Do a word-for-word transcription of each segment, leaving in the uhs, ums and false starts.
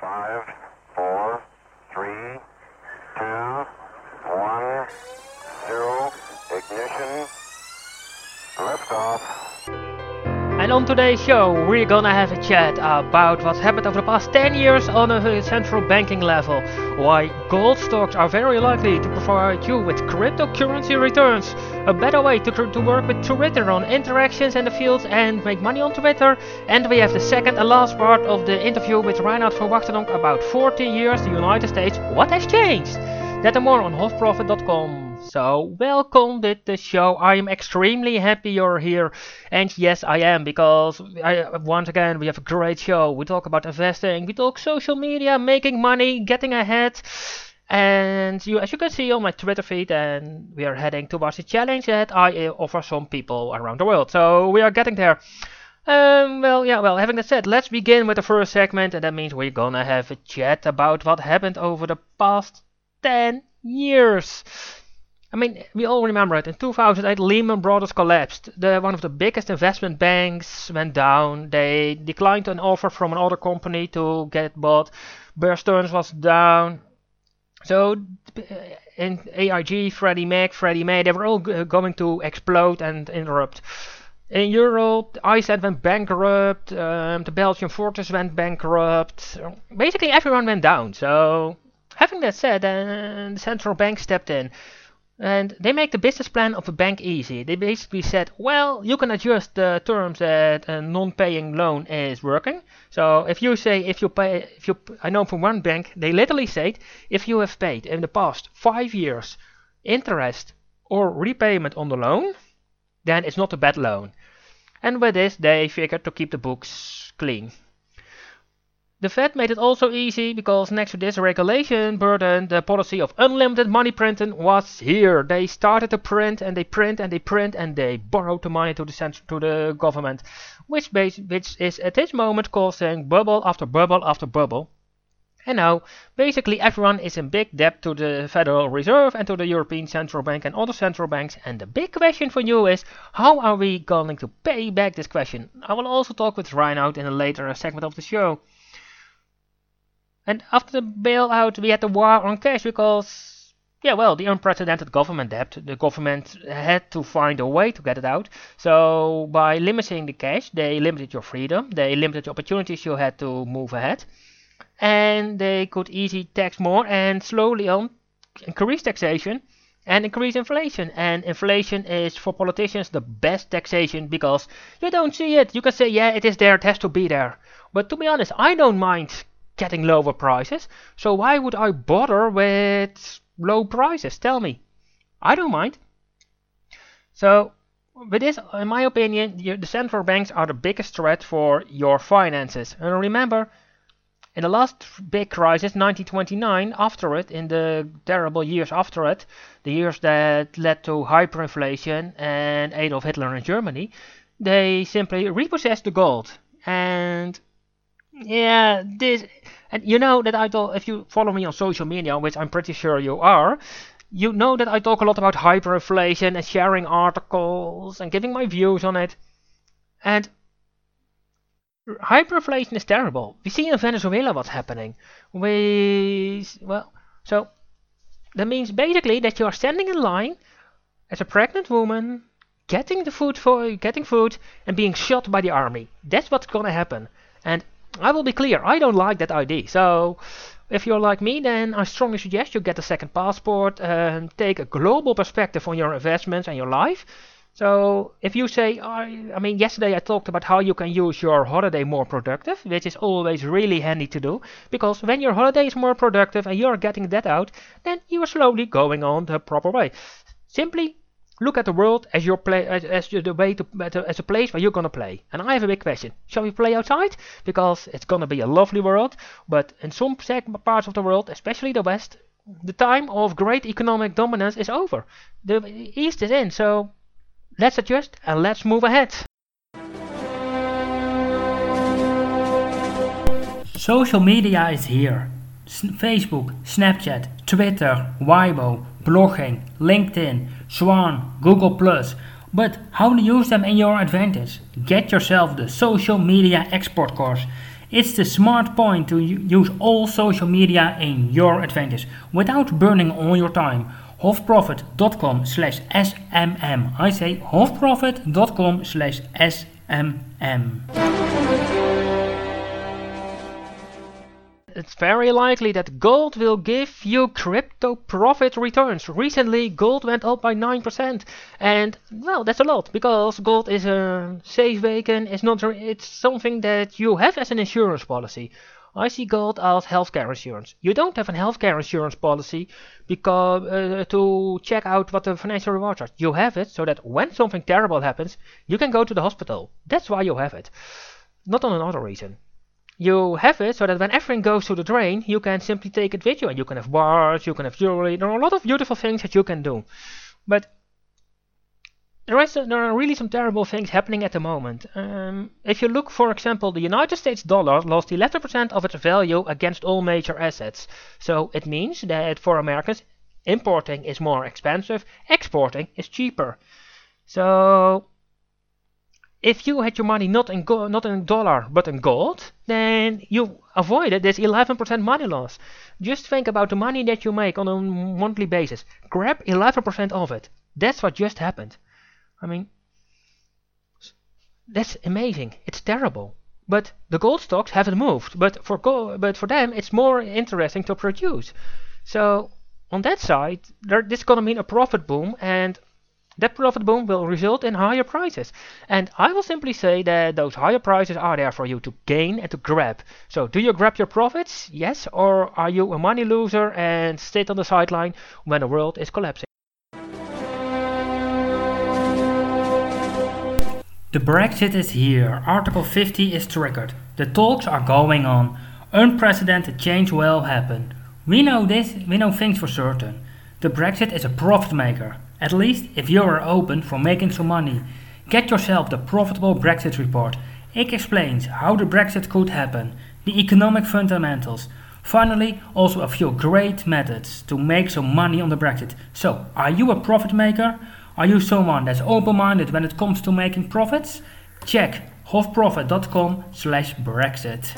Five, four, three, two, one, zero, ignition, liftoff. And on today's show, we're gonna have a chat about what's happened over the past ten years on a central banking level, why gold stocks are very likely to provide you with cryptocurrency returns, a better way to, to work with Twitter on interactions in the field and make money on Twitter, and we have the second and last part of the interview with Reinhard van Wachtendonck about forty years the United States, what has changed? That and more on hofprofit dot com. So, welcome to the show. I am extremely happy you're here. And yes, I am, because I, once again, we have a great show. We talk about investing, we talk social media, making money, getting ahead. And you, as you can see on my Twitter feed, and we are heading towards a challenge that I uh, offer some people around the world. So, we are getting there. Um, well, yeah, well, having that said, let's begin with the first segment. And that means we're gonna have a chat about what happened over the past ten years. I mean, we all remember it. In two thousand eight, Lehman Brothers collapsed. The, one of the biggest investment banks went down. They declined an offer from another company to get bought. Bear Stearns was down. So, in A I G, Freddie Mac, Freddie Mae, they were all g- going to explode and interrupt. In Europe, Iceland went bankrupt. Um, the Belgian fortress went bankrupt. Basically, everyone went down. So, having that said, uh, the central bank stepped in. And they make the business plan of a bank easy. They basically said, well, you can adjust the terms that a non-paying loan is working. So if you say, if you pay, if you, I know from one bank, they literally said, if you have paid in the past five years interest or repayment on the loan, then it's not a bad loan. And with this, they figured to keep the books clean. The Fed made it also easy because next to this regulation burden, the policy of unlimited money printing was here. They started to print and they print and they print and they borrowed the money to the cent- to the government, which base- which is at this moment causing bubble after bubble after bubble. And now, basically everyone is in big debt to the Federal Reserve and to the European Central Bank and other central banks. And the big question for you is, how are we going to pay back this question? I will also talk with Reinhard in a later segment of the show. And after the bailout, we had the war on cash because, yeah, well, the unprecedented government debt, the government had to find a way to get it out. So by limiting the cash, they limited your freedom, they limited the opportunities you had to move ahead, and they could easily tax more and slowly on increase taxation and increase inflation. And inflation is for politicians the best taxation because you don't see it. You can say, yeah, it is there, it has to be there. But to be honest, I don't mind getting lower prices, so why would I bother with low prices? Tell me. I don't mind. So, with this, in my opinion, the central banks are the biggest threat for your finances. And remember, in the last big crisis, nineteen twenty-nine, after it, in the terrible years after it, the years that led to hyperinflation and Adolf Hitler in Germany, they simply repossessed the gold. And yeah, this, and you know that I talk, if you follow me on social media, which I'm pretty sure you are, you know that I talk a lot about hyperinflation and sharing articles and giving my views on it. And hyperinflation is terrible. We see in Venezuela what's happening. We, well, so that means basically that you are standing in line as a pregnant woman, getting the food for, getting food and being shot by the army. That's what's gonna happen. And I will be clear, I don't like that idea. So, if you're like me, then I strongly suggest you get a second passport and take a global perspective on your investments and your life. So, if you say, I, I mean, yesterday I talked about how you can use your holiday more productive, which is always really handy to do, because when your holiday is more productive and you're getting that out, then you are slowly going on the proper way. Simply look at the world as your play, as, as the way to, as a place where you're gonna play. And I have a big question: shall we play outside? Because it's gonna be a lovely world, but in some parts of the world, especially the West, the time of great economic dominance is over. The East is in, so let's adjust and let's move ahead. Social media is here. S- Facebook, Snapchat, Twitter, Weibo, blogging, LinkedIn, Swan, Google plus. But how to use them in your advantage? Get yourself the social media export course. It's the smart point to use all social media in your advantage without burning all your time. hofprofit.com slash SMM. I say hofprofit.com slash SMM. It's very likely that gold will give you crypto profit returns. Recently, gold went up by nine percent, and well, that's a lot because gold is a safe haven. It's not. It's something that you have as an insurance policy. I see gold as healthcare insurance. You don't have a healthcare insurance policy because uh, to check out what the financial rewards are. You have it so that when something terrible happens, you can go to the hospital. That's why you have it, not on another reason. You have it so that when everything goes to the drain, you can simply take it with you. And you can have bars, you can have jewelry. There are a lot of beautiful things that you can do. But there, is, there are really some terrible things happening at the moment. Um, if you look, for example, the United States dollar lost eleven percent of its value against all major assets. So it means that for Americans, importing is more expensive, exporting is cheaper. So if you had your money not in go- not in dollar but in gold, then you avoided this eleven percent money loss. Just think about the money that you make on a monthly basis. Grab eleven percent of it. That's what just happened. I mean, that's amazing. It's terrible. But the gold stocks haven't moved. But for go- but for them, it's more interesting to produce. So on that side, there, this is gonna mean a profit boom, and that profit boom will result in higher prices. And I will simply say that those higher prices are there for you to gain and to grab. So do you grab your profits? Yes. Or are you a money loser and sit on the sideline when the world is collapsing? The Brexit is here. Article fifty is triggered. The talks are going on. Unprecedented change will happen. We know this, we know things for certain. The Brexit is a profit maker. At least if you are open for making some money. Get yourself the Profitable Brexit Report. It explains how the Brexit could happen, the economic fundamentals. Finally, also a few great methods to make some money on the Brexit. So, are you a profit maker? Are you someone that's open-minded when it comes to making profits? Check hofprofit.com slash Brexit.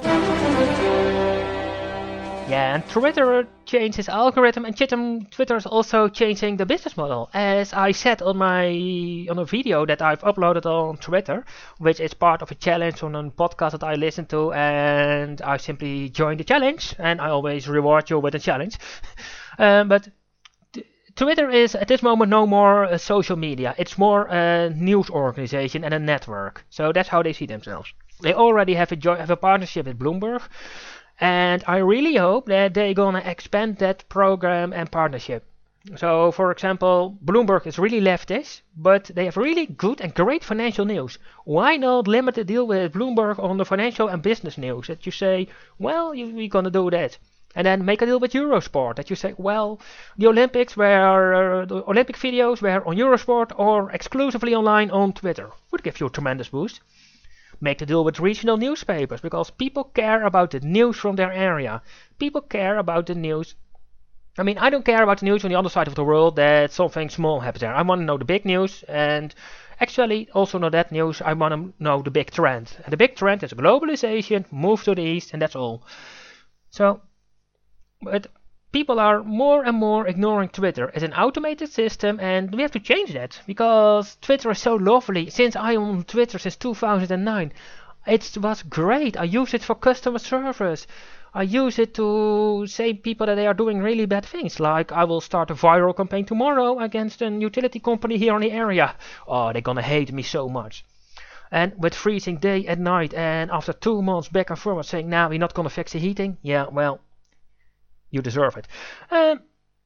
Yeah, and Twitter changed its algorithm, and Twitter is also changing the business model. As I said on my on a video that I've uploaded on Twitter, which is part of a challenge on a podcast that I listen to, and I simply joined the challenge, and I always reward you with a challenge. um, but t- Twitter is at this moment no more a social media. It's more a news organization and a network. So that's how they see themselves. They already have a jo- have a partnership with Bloomberg. And I really hope that they're gonna expand that program and partnership. So, for example, Bloomberg is really leftist, but they have really good and great financial news. Why not limit the deal with Bloomberg on the financial and business news? That you say, well, you, we're gonna do that. And then make a deal with Eurosport. That you say, well, the Olympics were, uh, the Olympic videos were on Eurosport or exclusively online on Twitter. Would give you a tremendous boost. Make the deal with regional newspapers because people care about the news from their area. People care about the news. I mean, I don't care about the news on the other side of the world that something small happens there. I want to know the big news, and actually also know that news. I want to know the big trend. And the big trend is globalization, move to the east, and that's all. So, but people are more and more ignoring Twitter as an automated system, and we have to change that because Twitter is so lovely. Since I am on Twitter since two thousand nine, it was great. I use it for customer service. I use it to say people that they are doing really bad things, like I will start a viral campaign tomorrow against a utility company here in the area. Oh, they're gonna hate me so much. And with freezing day and night, and after two months back and forward saying, now we're not gonna fix the heating. Yeah, well, you deserve it. Um,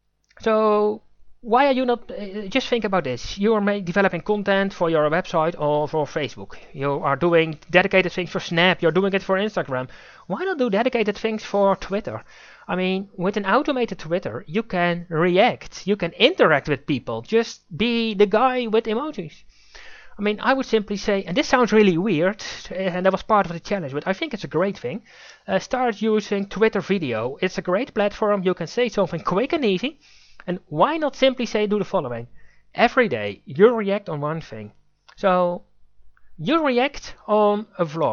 so why are you not? Uh, just think about this. You are make, developing content for your website or for Facebook. You are doing dedicated things for Snap. You're doing it for Instagram. Why not do dedicated things for Twitter? I mean, with an automated Twitter, you can react. You can interact with people. Just be the guy with emojis. I mean, I would simply say, and this sounds really weird, and that was part of the challenge, but I think it's a great thing. Uh, start using Twitter video. It's a great platform. You can say something quick and easy. And why not simply say, do the following. Every day, you react on one thing. So, you react on a vlog.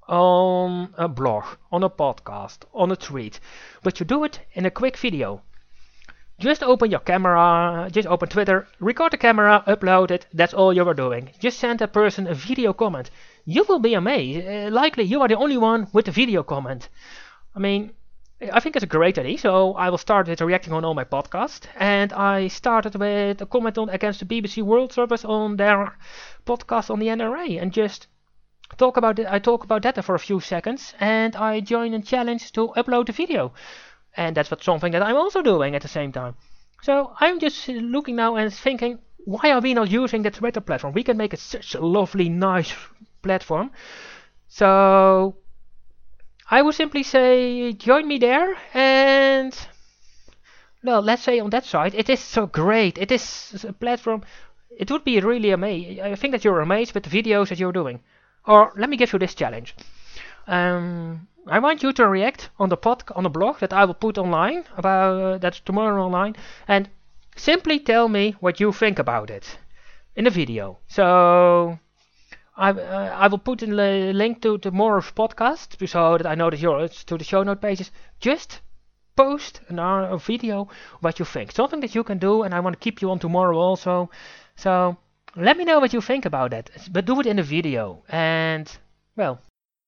on a blog, on a podcast, on a tweet, but you do it in a quick video. Just open your camera, just open Twitter, record the camera, upload it, that's all you are doing. Just send that person a video comment. You will be amazed. Uh, likely you are the only one with a video comment. I mean, I think it's a great idea, so I will start with reacting on all my podcasts. And I started with a comment on against the B B C World Service on their podcast on the N R A, and just talk about it. I talk about that for a few seconds, and I join a challenge to upload the video. And that's what something that I'm also doing at the same time. So I'm just looking now and thinking, why are we not using the Twitter platform? We can make it such a lovely, nice platform. So I would simply say, join me there, and well, let's say on that side, it is so great. It is a platform. It would be really amazing. I think that you're amazed with the videos that you're doing. Or let me give you this challenge. Um, I want you to react on the pod, on the blog that I will put online about uh, that's tomorrow online, and simply tell me what you think about it in the video. So I uh, I will put in the link to tomorrow's podcast so that I know that you're to the show note pages. Just post an, uh, a video what you think, something that you can do, and I want to keep you on tomorrow also. So let me know what you think about that, but do it in a video. And well.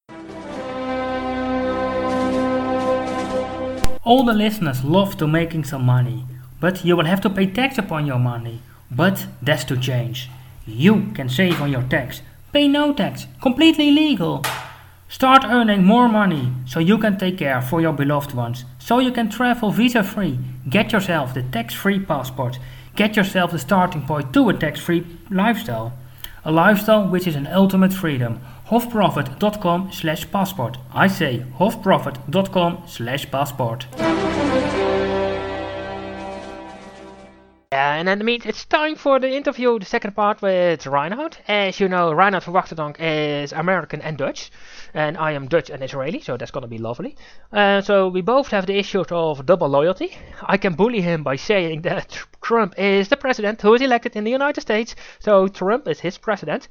All the listeners love to making some money, but you will have to pay tax upon your money. But that's to change. You can save on your tax. Pay no tax, completely legal. Start earning more money so you can take care for your beloved ones, so you can travel visa-free. Get yourself the tax-free passport. Get yourself the starting point to a tax-free lifestyle. A lifestyle which is an ultimate freedom. hofprofit.com slash passport. I say hofprofit.com slash passport. Yeah, and that means it's time for the interview, the second part with Reinhard. As you know, Reinhard van Wachterdonk is American and Dutch, and I am Dutch and Israeli, so that's gonna be lovely. Uh, so we both have the issue of double loyalty. I can bully him by saying that Trump is the president who is elected in the United States, so Trump is his president.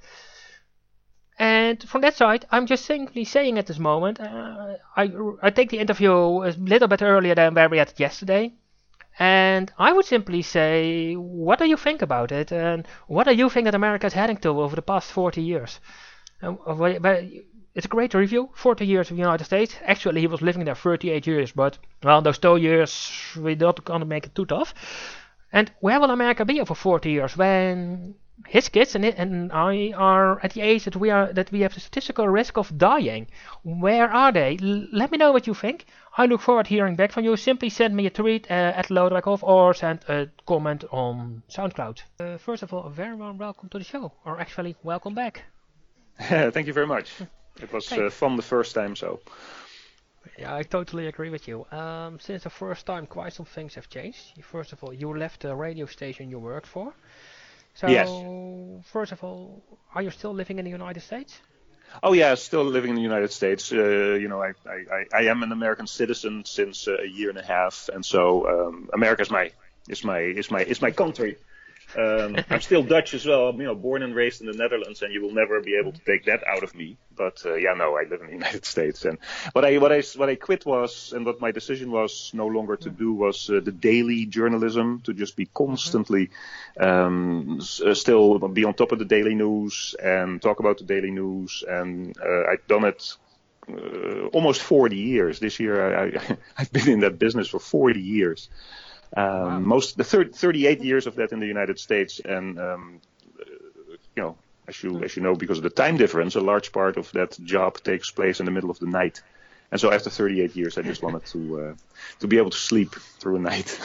And from that side, I'm just simply saying at this moment, uh, I, I take the interview a little bit earlier than where we had it yesterday. And I would simply say, what do you think about it? And what do you think that America is heading to over the past forty years? Uh, but it's a great review, forty years of the United States. Actually, he was living there thirty-eight years, but well, those two years, we're not going to make it too tough. And where will America be over forty years when his kids and, it, and I are at the age that we are that we have the statistical risk of dying? Where are they? L- let me know what you think. I look forward to hearing back from you. Simply send me a tweet uh, at Lodewijk or send a comment on SoundCloud. Uh, first of all, a very warm welcome to the show, or actually, welcome back. Thank you very much. It was uh, fun the first time, so. Yeah, I totally agree with you. Um, since the first time, quite some things have changed. First of all, you left the radio station you worked for. So, yes. First of all, are you still living in the United States? Oh yeah, still living in the United States. Uh, you know, I, I, I am an American citizen since uh, a year and a half, and so um, America is my is my is my is my country. Um, I'm still Dutch as well. I'm, you know, born and raised in the Netherlands, and you will never be able to take that out of me. But uh, yeah, no, I live in the United States, and what I what I what I quit was, and what my decision was no longer to do was uh, the daily journalism, to just be constantly um, s- uh, still be on top of the daily news and talk about the daily news, and uh, I've done it uh, almost forty years. This year, I, I, I've been in that business for forty years. Um, wow. Most the third, thirty-eight years of that in the United States, and um, uh, you know, as you as you know, because of the time difference, a large part of that job takes place in the middle of the night, and so after thirty-eight years, I just wanted to uh, to be able to sleep through a night,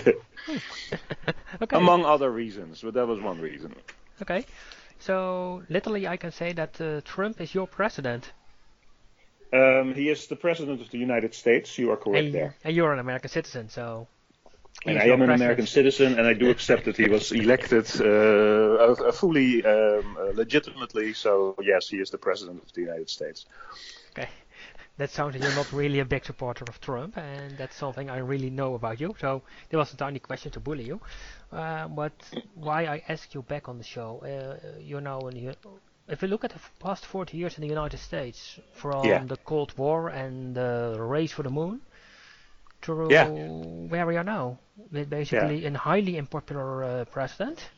okay. Among other reasons, but that was one reason. Okay, so literally, I can say that uh, Trump is your president. Um, he is the president of the United States. You are correct and, there. And you're an American citizen, so. And I am an American citizen, and I do accept that he was elected uh, fully, um, uh, legitimately. So yes, he is the president of the United States. Okay, that sounds like you're not really a big supporter of Trump, and that's something I really know about you. So there was a tiny question to bully you, uh, but why I asked you back on the show? Uh, you're now in the if we look at the f- past forty years in the United States, from Yeah. the Cold War and the race for the moon to Yeah. where we are now, with Yeah. basically a highly unpopular uh, president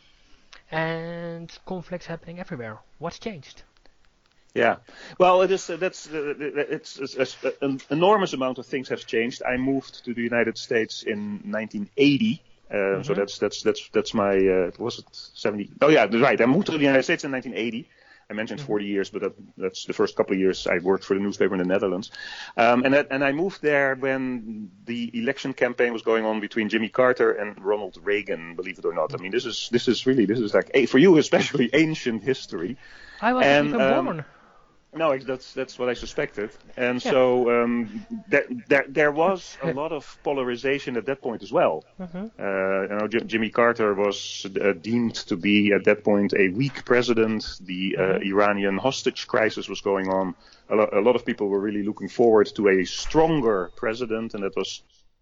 and conflicts happening everywhere. What's changed? Yeah, well, it is. Uh, that's uh, it's, it's, it's an enormous amount of things have changed. I moved to the United States in nineteen eighty, uh, Mm-hmm. so that's that's that's that's my uh, was it seventy? Oh yeah, that's right. I moved to the United States in nineteen eighty. I mentioned forty years, but that, that's the first couple of years I worked for the newspaper in the Netherlands, um, and that, and I moved there when the election campaign was going on between Jimmy Carter and Ronald Reagan. Believe it or not, I mean this is this is really this is like a, for you especially ancient history. I wasn't And, even um, born. No, ex- that's that's what I suspected, and Yeah. so um, there, there there was a lot of polarization at that point as well. Mm-hmm. Uh, you know, J- Jimmy Carter was uh, deemed to be at that point a weak president. The uh, Mhm. Iranian hostage crisis was going on. A, lo- a lot of people were really looking forward to a stronger president, and that was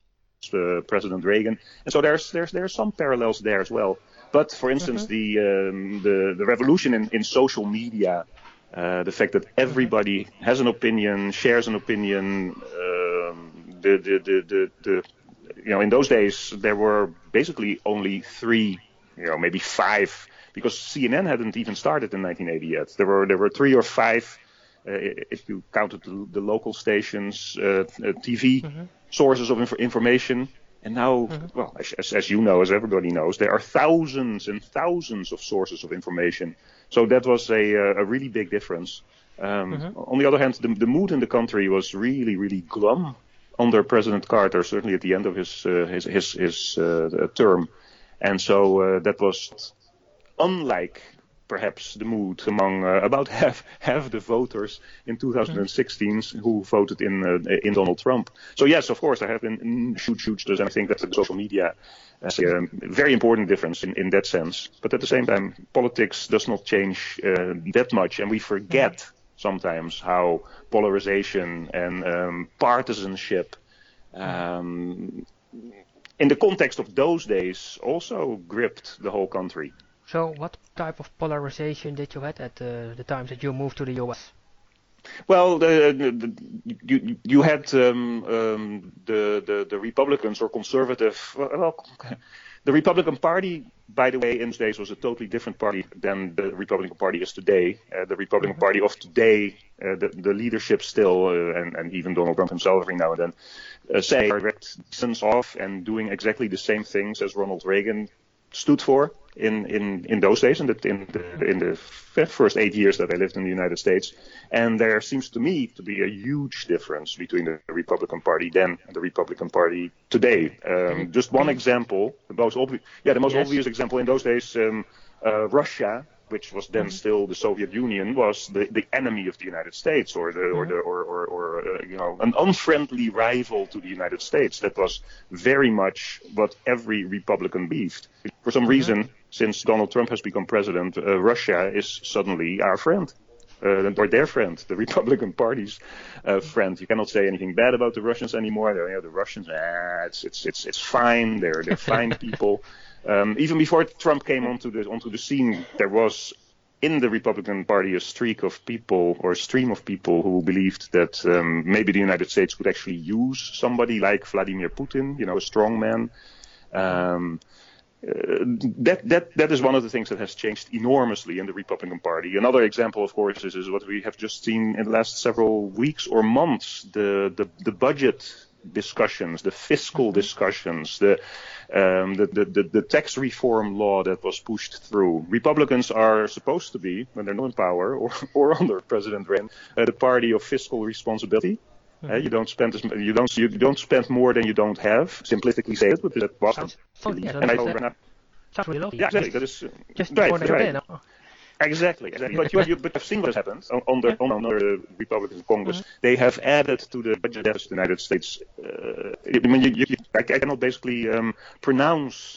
uh, President Reagan. And so there's there's there's some parallels there as well. But for instance, the um, the the revolution in, in social media. Uh, the fact that everybody has an opinion, shares an opinion. Um, the, the, the, the, the, you know, in those days there were basically only three, you know, maybe five, because C N N hadn't even started in nineteen eighty yet. There were there were three or five, uh, if you counted the, the local stations, uh, uh, T V Mm-hmm. sources of inf- information. And now, Mm-hmm. well, as, as, as you know, as everybody knows, there are thousands and thousands of sources of information. So that was a, a really big difference. Um, Mm-hmm. On the other hand, the, the mood in the country was really, really glum under President Carter, certainly at the end of his uh, his his, his uh, term. And so uh, that was unlike perhaps the mood among uh, about half half the voters in two thousand sixteen who voted in uh, in Donald Trump. So yes, of course, there have been mm, huge, huge, and I think that the social media is a um, very important difference in, in that sense. But at the same time, politics does not change uh, that much, and we forget sometimes how polarization and um, partisanship um, in the context of those days also gripped the whole country. So, what type of polarization did you had at uh, the times that you moved to the U S? Well, the, the, you you had um, um, the, the the Republicans or conservative. Well, the Republican Party, by the way, in those days was a totally different party than the Republican Party is today. Uh, the Republican Mm-hmm. Party of today, uh, the, the leadership still, uh, and, and even Donald Trump himself every now and then, uh, say direct distance off and doing exactly the same things as Ronald Reagan stood for in, in, in those days, in the, in the in the first eight years that I lived in the United States. And there seems to me to be a huge difference between the Republican Party then and the Republican Party today. Um, just one example, the most obvious, yeah, the most Yes. obvious example in those days, um, uh, Russia, which was then still the Soviet Union, was the, the enemy of the United States, or the or the or or, or uh, you know, an unfriendly rival to the United States. That was very much what every Republican believed. For some reason, since Donald Trump has become president, uh, Russia is suddenly our friend. Uh, or their friend, the Republican Party's uh, friend. You cannot say anything bad about the Russians anymore. They're, you know, the Russians, ah, it's it's it's it's fine. They're they're fine people. Um, even before Trump came onto the onto the scene, there was in the Republican Party a streak of people or a stream of people who believed that um, maybe the United States could actually use somebody like Vladimir Putin, you know, a strong man. Um, Uh, that that that is one of the things that has changed enormously in the Republican Party. Another example, of course, is, is what we have just seen in the last several weeks or months: the the, the budget discussions, the fiscal discussions, the, um, the, the the the tax reform law that was pushed through. Republicans are supposed to be, when they're not in power or or under President Reagan, uh, the party of fiscal responsibility. Uh, you don't spend as, you don't you don't spend more than you don't have. Simplistically say it, but that was Sounds, sounds, yeah, and I sounds, over now. sounds really lovely. Yeah, exactly. Just, That is uh, just right, before they right. got in. Exactly, exactly. But you have, you, but you've seen what has happened on, on the on another Republican Congress. Mm-hmm. They have added to the budget deficit of the United States. Uh, I mean, you, you, I, I cannot basically um, pronounce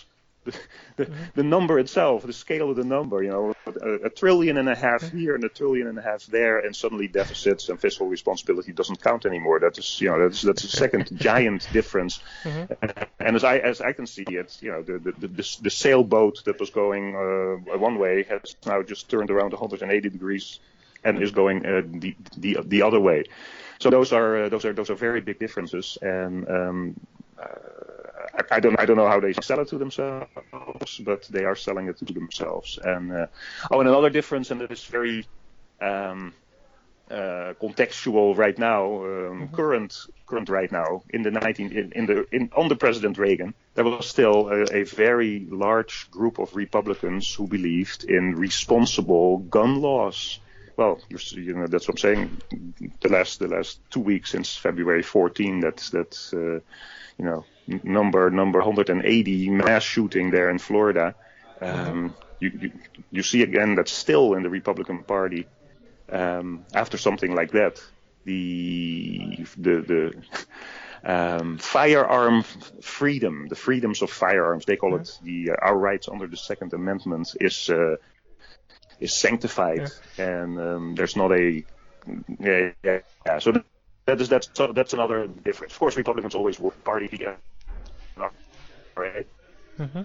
the, the, mm-hmm. the number itself, the scale of the number, you know, a, a trillion and a half here and a trillion and a half there, and suddenly deficits and fiscal responsibility doesn't count anymore. That is, you know, that's that's a second giant difference. Mm-hmm. And as I as I can see it, you know, the the, the, the sailboat that was going uh, one way has now just turned around one hundred eighty degrees and is going uh, the the the other way. So those are uh, those are those are very big differences, and um, uh, I, I don't I don't know how they sell it to themselves, but they are selling it to themselves. And uh, oh, and another difference, and that is very um, uh, contextual right now, um, mm-hmm. current current right now. In the nineteen in, in the in under President Reagan, there was still a, a very large group of Republicans who believed in responsible gun laws. Well, you know, that's what I'm saying. The last, the last two weeks since February fourteenth, that's that, uh, you know, number number one hundred eighty mass shooting there in Florida. Um, you, you you see again that still in the Republican Party, um, after something like that, the the the um, firearm freedom, the freedoms of firearms, they call it the uh, our rights under the Second Amendment, is. Uh, is sanctified, yeah. and um, there's not a yeah, yeah, yeah. So that is that's so that's another difference. Of course, Republicans always work party together, right? Mm-hmm.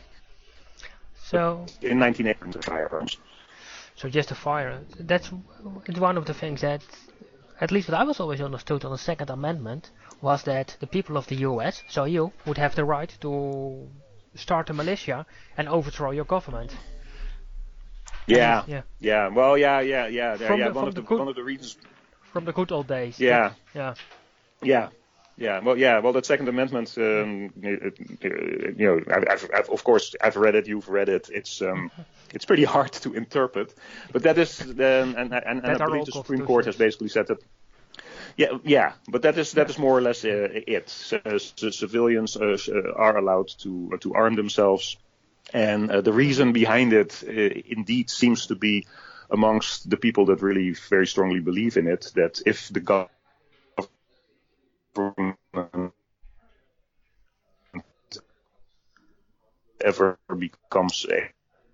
So but in nineteen eighty, the firearms. So just the fire. That's it's one of the things that, at least what I was always understood on the Second Amendment, was that the people of the U S, so you, would have the right to start a militia and overthrow your government. Yeah, and, yeah, yeah. Well, yeah, yeah, yeah. From yeah. The, one of the the good, one of the reasons. From the good old days. Yeah. Yeah. Yeah. Yeah. Well, yeah. Well, that Second Amendment, um, it, it, you know, I've, I've, I've, of course, I've read it. You've read it. It's, um, it's pretty hard to interpret. But that is, um, and, and, and I believe the Supreme Court has basically said that. Yeah, yeah, but that is that is more or less uh, it. So, so civilians uh, are allowed to uh, to arm themselves. And uh, the reason behind it, uh, indeed, seems to be amongst the people that really very strongly believe in it, that if the government ever becomes a,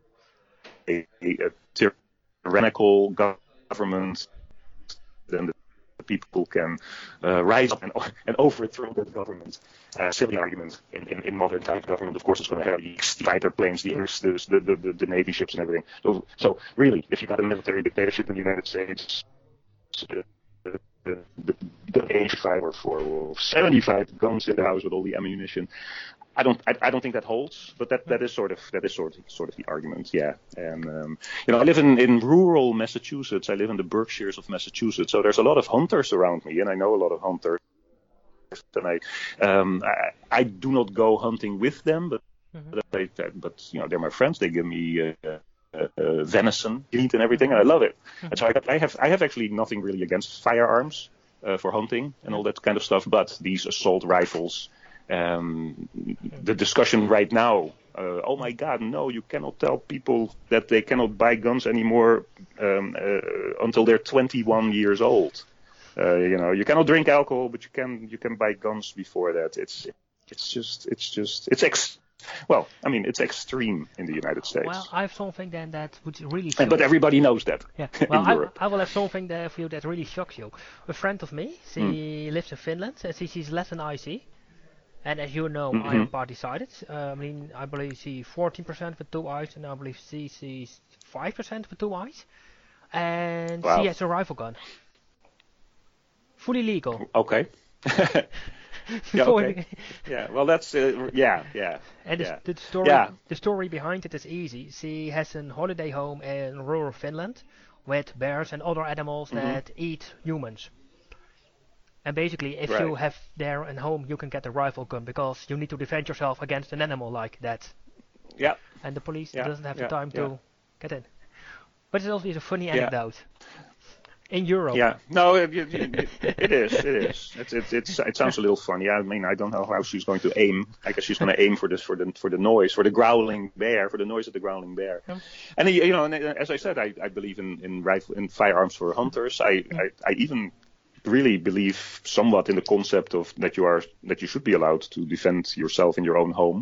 a, a tyrannical government, then the people can uh, rise up and, and overthrow the government. Uh, silly argument. In, in, in modern type government, of course, it's going to have the fighter planes, the, the, the, the, the Navy ships and everything. So, so really, if you got a military dictatorship in the United States, the, the, the, the, the eighty-five or for seventy-five guns in the house with all the ammunition, I don't, I, I don't think that holds. But that, that is sort of, that is sort of, sort of the argument, yeah. And um, you know, I live in, in rural Massachusetts. I live in the Berkshires of Massachusetts, so there's a lot of hunters around me, and I know a lot of hunters. And I, um, I, I do not go hunting with them, but, mm-hmm. but, I, but you know, they're my friends. They give me uh, uh, uh, venison, meat, and everything, and I love it. Mm-hmm. And so I, I have, I have actually nothing really against firearms uh, for hunting and all that kind of stuff. But these assault rifles, um, the discussion right now. Uh, oh my God, no! You cannot tell people that they cannot buy guns anymore um, uh, until they're twenty-one years old. Uh, you know, you cannot drink alcohol, but you can you can buy guns before that. It's it's just it's just it's ex. Well, I mean, it's extreme in the United States. Well, I have something then that would really. And, but everybody knows that. Yeah. Well, I, I will have something there for you that really shocks you. A friend of me, she mm. lives in Finland, and she, she's less than I C. And as you know, mm-hmm. I am part-decided. Uh, I mean, I believe she fourteen percent with two eyes, and I believe she sees five percent with two eyes. And wow. She has a rifle gun. Fully legal. Okay. yeah, okay. Yeah. Well, that's uh, yeah, yeah. And yeah. The, the story, yeah. the story behind it is easy. She has a holiday home in rural Finland with bears and other animals mm-hmm. that eat humans. And basically, if right. you have there at home, you can get a rifle gun because you need to defend yourself against an animal like that. Yeah. And the police yeah. doesn't have yeah. the time yeah. to get in. But it's also a funny yeah. anecdote. In Europe. Yeah, no, it, it, it, it is, it is. It's, it's, it's, it sounds a little funny. I mean, I don't know how she's going to aim. I guess she's going to aim for this, for the, for the noise, for the growling bear, for the noise of the growling bear. Yeah. And you know, and as I said, I, I believe in in rifle, in firearms for hunters. I, yeah. I, I even really believe somewhat in the concept of that you are that you should be allowed to defend yourself in your own home.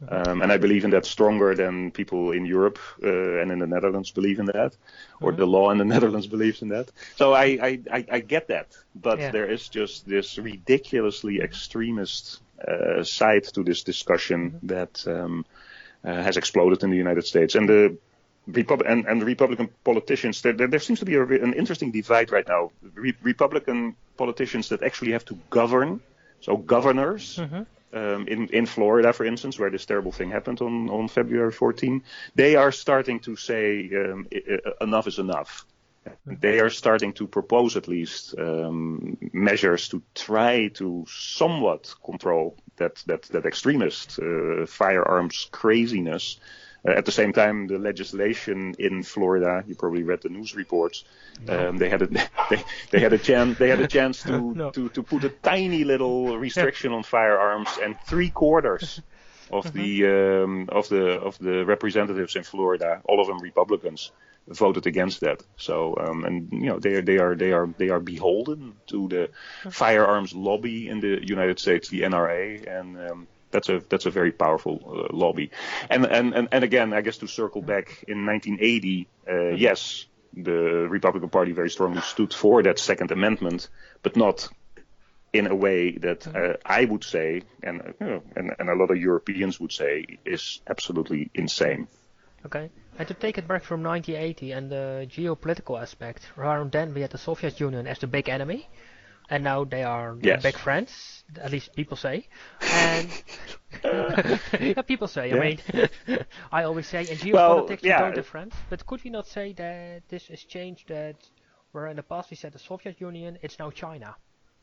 Um, and I believe in that stronger than people in Europe uh, and in the Netherlands believe in that, or Mhm. the law in the Netherlands believes in that. So I, I, I, I get that, but Yeah. there is just this ridiculously extremist uh, side to this discussion that um, uh, has exploded in the United States. And the Repub- and, and the Republican politicians, there, there, there seems to be a, an interesting divide right now. Re- Republican politicians that actually have to govern, so governors, Mhm. um, in, in Florida, for instance, where this terrible thing happened on, on February fourteenth, they are starting to say um, I- I- enough is enough. They are starting to propose at least um, measures to try to somewhat control that, that, that extremist uh, firearms craziness. Uh, at the same time, the legislation in Florida, you probably read the news reports. Um, they had a they, they had a chance they had a chance to, No. to, to put a tiny little restriction on firearms, and three quarters of the um, of the of the representatives in Florida, all of them Republicans, voted against that. So um, and you know they are they are they are they are beholden to the firearms lobby in the United States, the N R A, and um, that's a that's a very powerful uh, lobby. And, and and and again, I guess to circle back, in nineteen eighty, uh, yes, the Republican Party very strongly stood for that Second Amendment, but not in a way that uh, I would say, and, uh, you know, and and a lot of Europeans would say, is absolutely insane. Okay. And to take it back from nineteen eighty and the geopolitical aspect, around then we had the Soviet Union as the big enemy, and now they are Yes. big friends, at least people say. And yeah, people say. Yeah. I mean, I always say in Well, geopolitics yeah. we don't have friends. But could we not say that this has changed? That where in the past we said the Soviet Union, it's now China.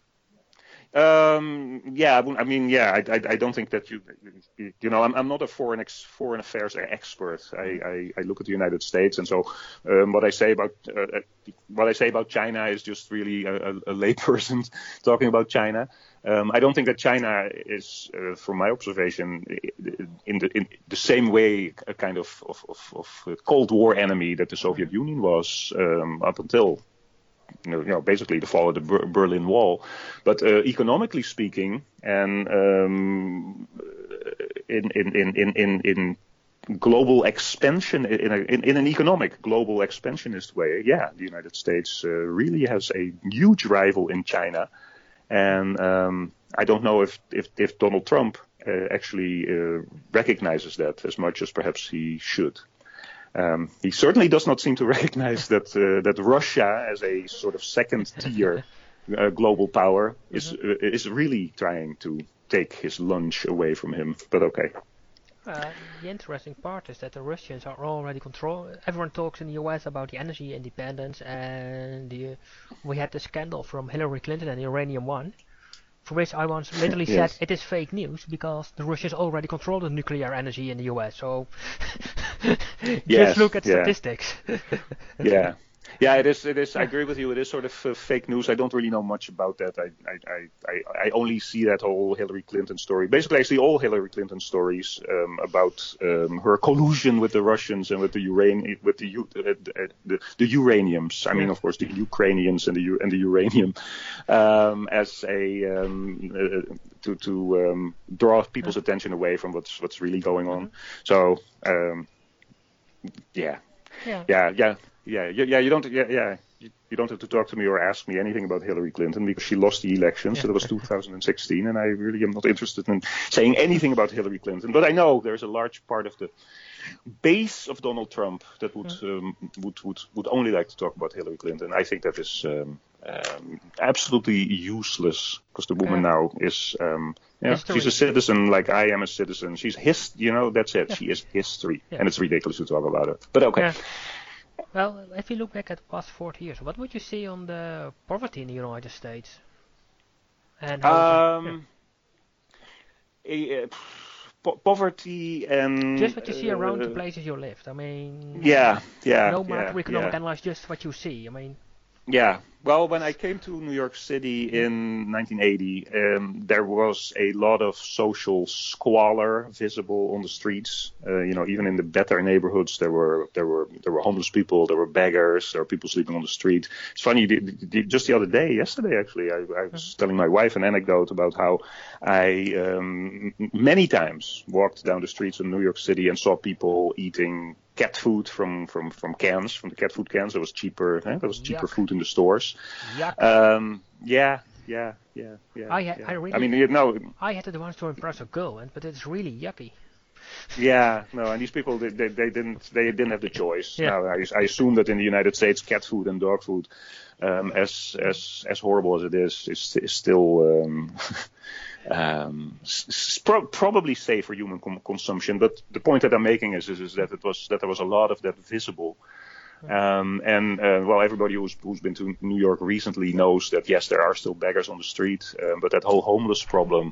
Um, yeah, I wouldn't- I mean, yeah, I, I, I don't think that you, you, you know, I'm, I'm not a foreign ex, foreign affairs expert. I, I, I look at the United States, and so um, what I say about uh, what I say about China is just really a, a, a layperson talking about China. Um, I don't think that China is, uh, from my observation, in the in the same way a kind of of, of, of Cold War enemy that the Soviet Union was um, up until. You know, you know, basically the fall of the Ber- Berlin Wall, but uh, economically speaking, and um, in, in, in, in, in, in global expansion, in, a, in, in an economic global expansionist way, yeah, the United States uh, really has a huge rival in China, and um, I don't know if if, if Donald Trump uh, actually uh, recognizes that as much as perhaps he should. Um, he certainly does not seem to recognize that uh, that Russia, as a sort of second-tier uh, global power, is uh, is really trying to take his lunch away from him. But okay. Uh, the interesting part is that the Russians are already control. Everyone talks in the U S about the energy independence, and the, we had the scandal from Hillary Clinton and Uranium One, for which I once literally Yes. said it is fake news because the Russians already control the nuclear energy in the U S. So Yes, just look at yeah. statistics. Yeah. Yeah, it is. It is. I agree with you. It is sort of uh, fake news. I don't really know much about that. I, I, I, I I only see that whole Hillary Clinton story. Basically, I see all Hillary Clinton stories um, about um, her collusion with the Russians and with the uran with the U- uh, the, the uraniums. I mean, Yeah. of course, the Ukrainians and the U- and the uranium um, as a um, uh, to to um, draw people's attention away from what's what's really going on. So um, yeah. Yeah. Yeah, yeah, yeah, yeah, yeah. You don't, yeah, yeah. You, you don't have to talk to me or ask me anything about Hillary Clinton because she lost the election. So that was two thousand sixteen, and I really am not interested in saying anything about Hillary Clinton. But I know there's a large part of the base of Donald Trump that would um, would would would only like to talk about Hillary Clinton. I think that is um, um, absolutely useless because the woman Yeah. now is, um, yeah, History. she's a citizen like I am a citizen. She's his, you know, that's it. She is history, Yeah. and it's ridiculous to talk about it. But okay. Yeah. Well, if you look back at the past forty years, what would you see on the poverty in the United States? And how Um, eh, eh, po- poverty and just what you see around the uh, places you lived. I mean, Yeah, yeah, no yeah, macroeconomic yeah. analysis, just what you see. I mean, Yeah, Well, when I came to New York City in nineteen eighty, um, there was a lot of social squalor visible on the streets. Uh, you know, even in the better neighborhoods, there were there were there were homeless people, there were beggars, there were people sleeping on the street. It's funny, the, the, just the other day, yesterday actually, I, I was telling my wife an anecdote about how I um, many times walked down the streets of New York City and saw people eating cat food from, from, from cans, from the cat food cans. There was cheaper, eh? there was cheaper Yuck. food in the stores. Yuck. Um, yeah, yeah, yeah, yeah. I, ha- yeah. I really. I mean, you know, I had the ones to impress a girl, and but it's really yucky. yeah, no, and these people they, they, they didn't they didn't have the choice. Yeah. Now, I, I assume that in the United States, cat food and dog food, um, as as as horrible as it is, is, is still. Um, Um, s- s- pro- probably safe for human com- consumption, but the point that I'm making is, is is that it was that there was a lot of that visible, um, and uh, well, everybody who's who's been to New York recently knows that yes, there are still beggars on the street, um, but that whole homeless problem,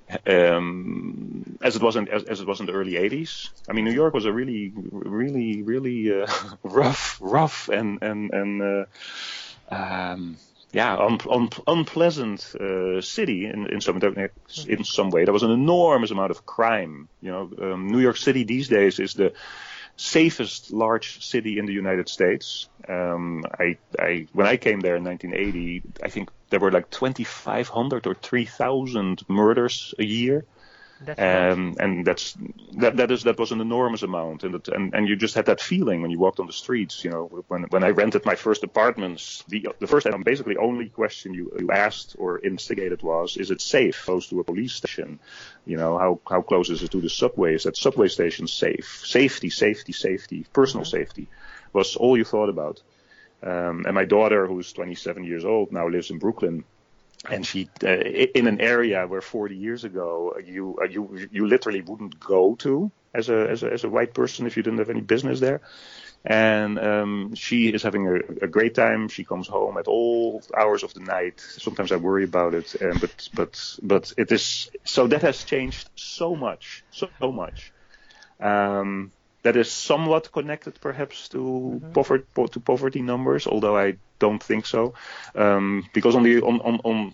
um, as it was in as, as it was in the early eighties. I mean, New York was a really, really, really uh, rough, rough and and and. Uh, um, Yeah, un- un- unpleasant uh, city in, in some in some way. There was an enormous amount of crime. You know, um, New York City these days is the safest large city in the United States. Um, I, I when I came there in nineteen eighty, I think there were like twenty-five hundred or three thousand murders a year. That's right. Um, and that's that that is that was an enormous amount, and, it, and and you just had that feeling when you walked on the streets. You know, when when I rented my first apartments, the the first and basically only question you, you asked or instigated was, is it safe close to a police station? You know, how how close is it to the subway? Is that subway station safe? Safety, safety, safety, personal mm-hmm. safety was all you thought about. Um, and my daughter, who's twenty-seven years old, now lives in Brooklyn. And she, uh, in an area where forty years ago you uh, you you literally wouldn't go to as a as a as a white person if you didn't have any business there, and um, she is having a, a great time. She comes home at all hours of the night. Sometimes I worry about it, um, but but but it is so that has changed so much, so, so much. Um, that is somewhat connected, perhaps, to mm-hmm. poverty to poverty numbers, although I don't think so, um, because on the on, on on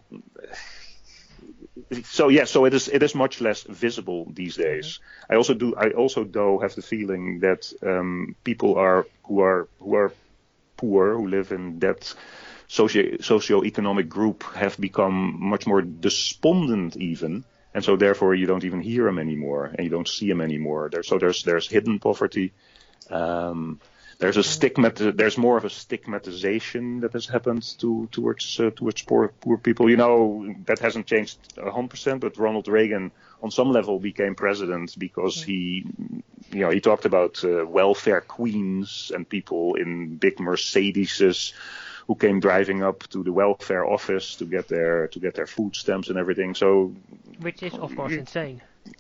so yeah, so it is it is much less visible these days. Mm-hmm. I also do I also though have the feeling that um, people are who are who are poor, who live in that socio socioeconomic group, have become much more despondent even. And so therefore you don't even hear them anymore, and you don't see them anymore. There, so there's there's hidden poverty. Um, there's a stigmat. There's more of a stigmatization that has happened to towards uh, towards poor poor people. You know, that hasn't changed a hundred percent. But Ronald Reagan, on some level, became president because he, you know, he talked about uh, welfare queens and people in big Mercedeses who came driving up to the welfare office to get their to get their food stamps and everything. So, which is of course insane.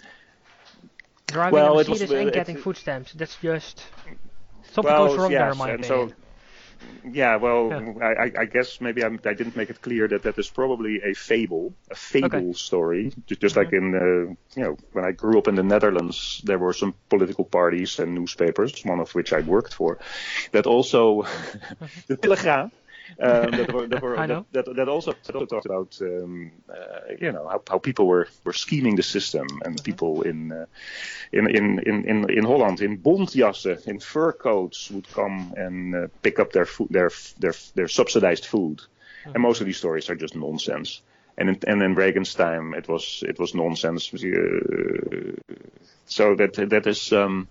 Driving well, a it was, Mercedes and it, getting it, food stamps. That's just something well, goes wrong yes, there, in my and opinion. So, yeah, well, Yeah. I, I guess maybe I'm, I didn't make it clear that that is probably a fable, a fable Okay. story. Just, just Mm-hmm. like in, uh, you know, when I grew up in the Netherlands, there were some political parties and newspapers, one of which I worked for, that also, the Telegraaf. Um, that, were, that, were, I know. that, that, that also that also talked about um, uh, you know how, how people were, were scheming the system, and mm-hmm. people in, uh, in in in in in Holland in bontjassen, in fur coats, would come and uh, pick up their food, their their their subsidized food, mm-hmm. and most of these stories are just nonsense. And in, and in Reagan's time, it was it was nonsense. Uh, so that that is. Um,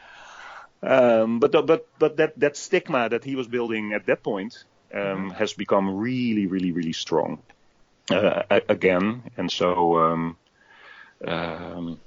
um, but but but that that stigma that he was building at that point. Um, mm-hmm. has become really, really, really strong uh, again, and so um, um,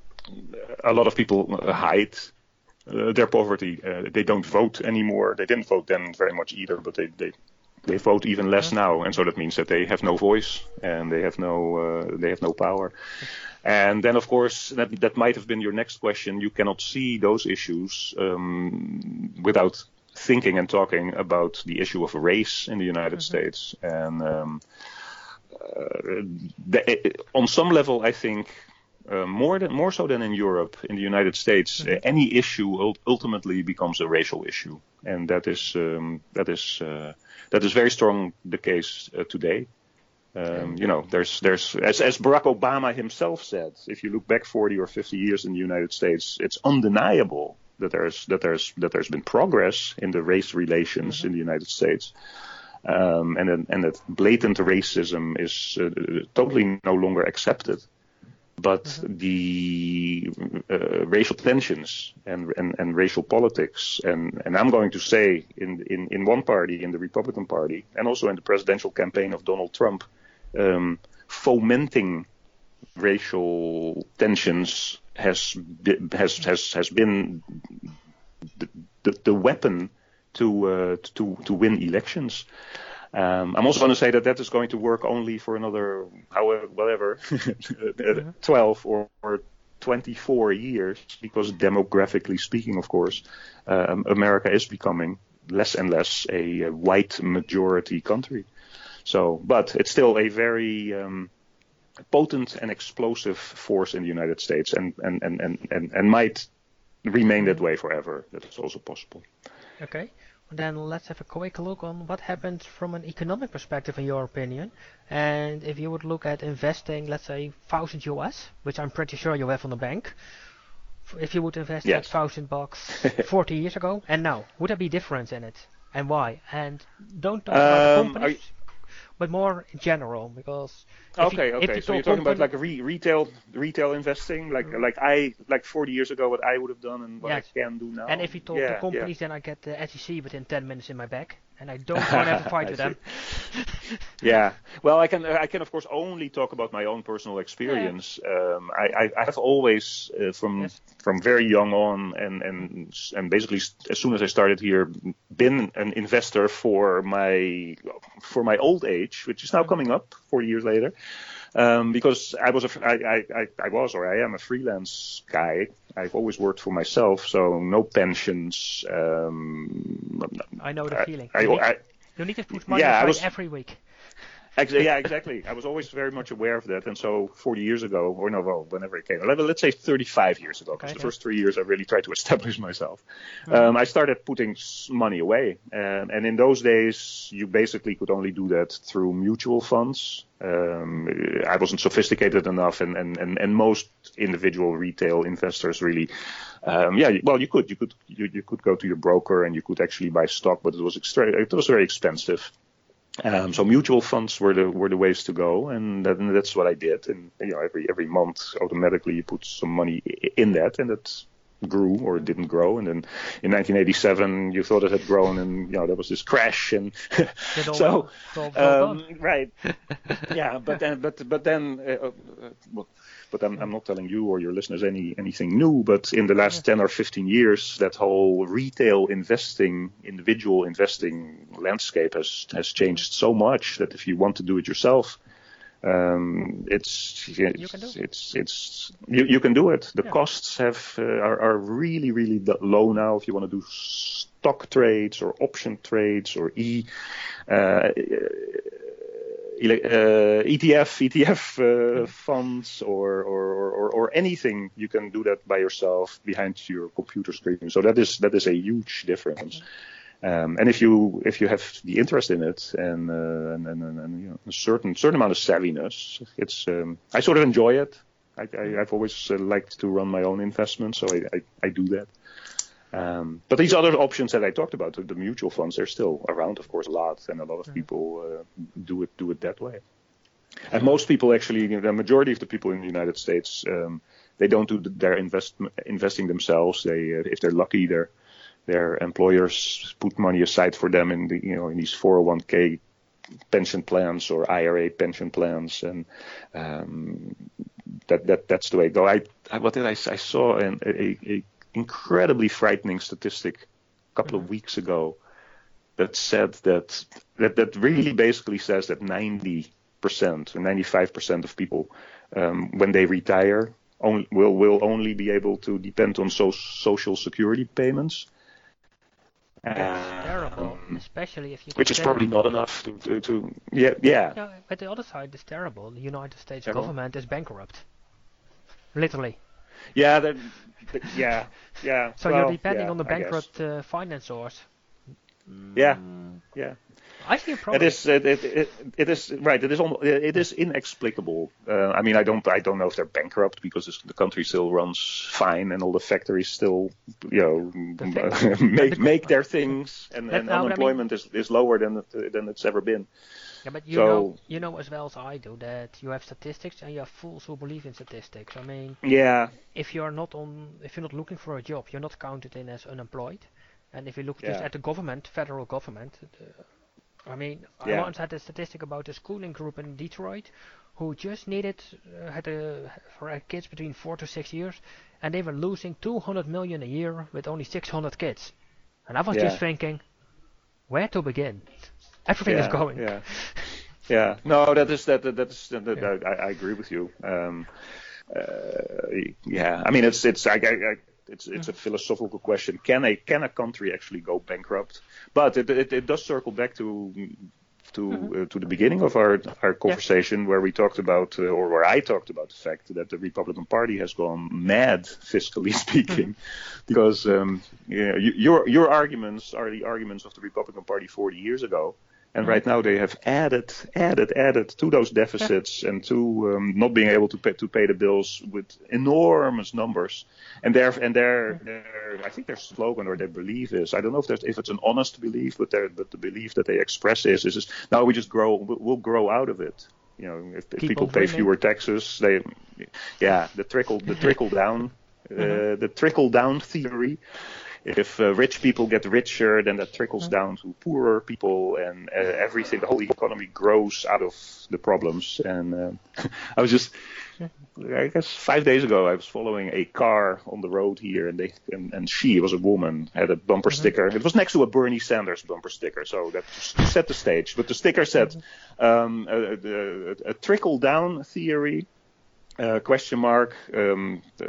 a lot of people hide uh, their poverty. Uh, they don't vote anymore. They didn't vote then very much either, but they they, they vote even less mm-hmm. now, and so that means that they have no voice and they have no uh, they have no power. And then, of course, that that might have been your next question. You cannot see those issues um, without thinking and talking about the issue of race in the United mm-hmm. States. And um, uh, the, on some level, I think, uh, more than more so than in Europe, in the United States, mm-hmm. uh, any issue ul- ultimately becomes a racial issue. and that is um, that is uh, that is very strong the case uh, today. Um, you know, there's there's as as Barack Obama himself said, if you look back forty or fifty years in the United States, it's undeniable that there's that there's that there's been progress in the race relations mm-hmm. in the United States. Um, and then, and that blatant racism is uh, totally no longer accepted, but mm-hmm. the uh, racial tensions and, and, and racial politics, and, and I'm going to say in, in, in one party, in the Republican Party, and also in the presidential campaign of Donald Trump, um, fomenting racial tensions has has has has been the, the, the weapon to uh, to to win elections. Um, I'm also going to say that that is going to work only for another, however, whatever, twelve or, or twenty-four years, because demographically speaking, of course, um, America is becoming less and less a, a white majority country. So, but it's still a very um, potent and explosive force in the United States, and and, and, and, and, and might remain that way forever. That is also possible. Okay. Then let's have a quick look on what happened from an economic perspective in your opinion. And if you would look at investing, let's say, one thousand U S, which I'm pretty sure you have on the bank, if you would invest yes. that one thousand bucks forty years ago and now, would there be difference in it? And why? And don't talk um, about companies, but more in general, because okay, you, okay. you So you're talking about like re- retail, retail investing, like mm. like I like forty years ago, what I would have done and what yes. I can do now. And if you talk yeah, to companies, yeah. then I get the S E C within ten minutes in my bag, and I don't want to have a fight with them. Yeah. Well, I can I can of course only talk about my own personal experience. Yeah. Um, I, I I have always uh, from yes. from very young on and and and basically as soon as I started here, been an investor for my for my old age, which is now coming up forty years later. Um, because I was a, I, I, I was or I am a freelance guy. I've always worked for myself, so no pensions. Um, I know the I, feeling. I, you, need, I, you need to put money yeah, aside was, every week. Ex- yeah, exactly. I was always very much aware of that, and so forty years ago, or no, well, whenever it came, let's say thirty-five years ago, because okay, the yeah. first three years I really tried to establish myself. Mm-hmm. Um, I started putting money away, and, and in those days, you basically could only do that through mutual funds. Um, I wasn't sophisticated enough, and, and, and, and most individual retail investors really, um, yeah, well, you could, you could, you, you could go to your broker and you could actually buy stock, but it was extra, it was very expensive. Um, so mutual funds were the were the ways to go, and, that, and that's what I did. And you know, every every month, automatically you put some money in that, and that grew or it didn't grow. And then in nineteen eighty-seven, you thought it had grown, and you know there was this crash, and so um, right, yeah. But then, but but then, uh, uh, well, but I'm, I'm not telling you or your listeners any anything new. But in the last ten or fifteen years, that whole retail investing, individual investing landscape has has changed so much that if you want to do it yourself, um, it's it's it's it's you, you can do it. The yeah. costs have uh, are, are really really low now. If you want to do stock trades or option trades or e. Uh, Uh, E T F, E T F uh, funds, or, or, or, or anything, you can do that by yourself behind your computer screen. So that is that is a huge difference. Um, and if you if you have the interest in it and uh, and, and, and you know, a certain certain amount of savviness, it's um, I sort of enjoy it. I, I, I've always uh, liked to run my own investments, so I, I, I do that. Um, but these other options that I talked about, the, the mutual funds, they're still around, of course, a lot, and a lot of people uh, do it do it that way. And most people, actually, the majority of the people in the United States, um, they don't do their invest, investing themselves. They, uh, if they're lucky, their their employers put money aside for them in the you know in these four oh one k pension plans or I R A pension plans, and um, that that that's the way it go. I, I what did I I saw an, a, a incredibly frightening statistic a couple mm-hmm. of weeks ago that said that that, that really basically says that ninety percent or ninety-five percent of people um, when they retire only, will will only be able to depend on so, social security payments. That's terrible, um, especially if you which is probably not enough to, to, to yeah yeah. No, but the other side is terrible. The United States terrible. government is bankrupt, literally. Yeah, that, yeah, yeah. So well, you're depending yeah, on the bankrupt uh, finance source Yeah, yeah. I see a problem. It is. It, it, it, it is right. It is. Almost, it is inexplicable. Uh, I mean, I don't. I don't know if they're bankrupt because this, the country still runs fine and all the factories still, you know, make make their things, and, and unemployment I mean. is, is lower than it, than it's ever been. Yeah, but you so, know, you know as well as I do that you have statistics and you have fools who believe in statistics. I mean, yeah. If you're not on, if you're not looking for a job, you're not counted in as unemployed. And if you look yeah. just at the government, federal government. The, I mean, yeah. I once had a statistic about a schooling group in Detroit who just needed, uh, had a, for kids between four to six years, and they were losing two hundred million a year with only six hundred kids. And I was yeah. just thinking, where to begin? Everything yeah, is going. Yeah, yeah. No, that is that. that that's. That, that, yeah. I, I agree with you. Um, uh, yeah, I mean, it's it's I, I, I It's it's a philosophical question. Can a can a country actually go bankrupt? But it it, it does circle back to to mm-hmm. uh, to the beginning of our our conversation yeah. where we talked about uh, or where I talked about the fact that the Republican Party has gone mad, fiscally speaking, mm-hmm. because um, you know, you, your your arguments are the arguments of the Republican Party forty years ago. And right now they have added, added, added to those deficits and to um, not being able to pay, to pay the bills with enormous numbers. And their and their, their I think their slogan or their belief is, I don't know if there's, if it's an honest belief, but their but the belief that they express is is, is now we just grow, we'll grow out of it. You know, if, if people pay fewer taxes, they, yeah, the trickle the trickle down, uh, mm-hmm. the trickle down theory. If uh, rich people get richer, then that trickles mm-hmm. down to poorer people, and uh, everything, the whole economy grows out of the problems. And uh, I was just, I guess five days ago, I was following a car on the road here, and they and, and she was a woman, had a bumper mm-hmm. sticker. It was next to a Bernie Sanders bumper sticker, so that set the stage. But the sticker said, mm-hmm. um, a, a, a trickle down theory. Uh, question mark. Um, uh,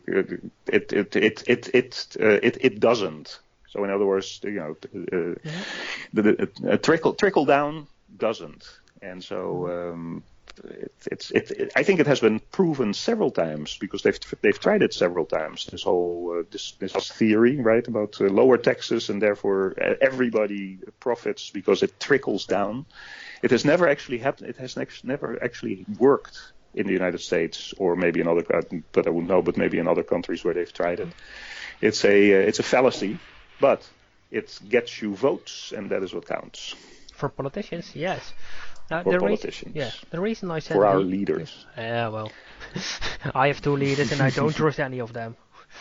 it it it it it uh, it it doesn't. So in other words, you know, uh, yeah. the, the uh, trickle trickle down doesn't. And so um, it, it's it, it. I think it has been proven several times because they've they've tried it several times. This whole uh, this this theory, right, about uh, lower taxes and therefore everybody profits because it trickles down. It has never actually happened. It has never actually worked in the United States, or maybe in other, but I wouldn't know, but maybe in other countries where they've tried it. It's a uh, it's a fallacy, but it gets you votes, and that is what counts. For politicians, yes. Uh, For the politicians. Reason, yeah, the reason I said for our he, leaders. Yeah, well, I have two leaders, and I don't trust any of them.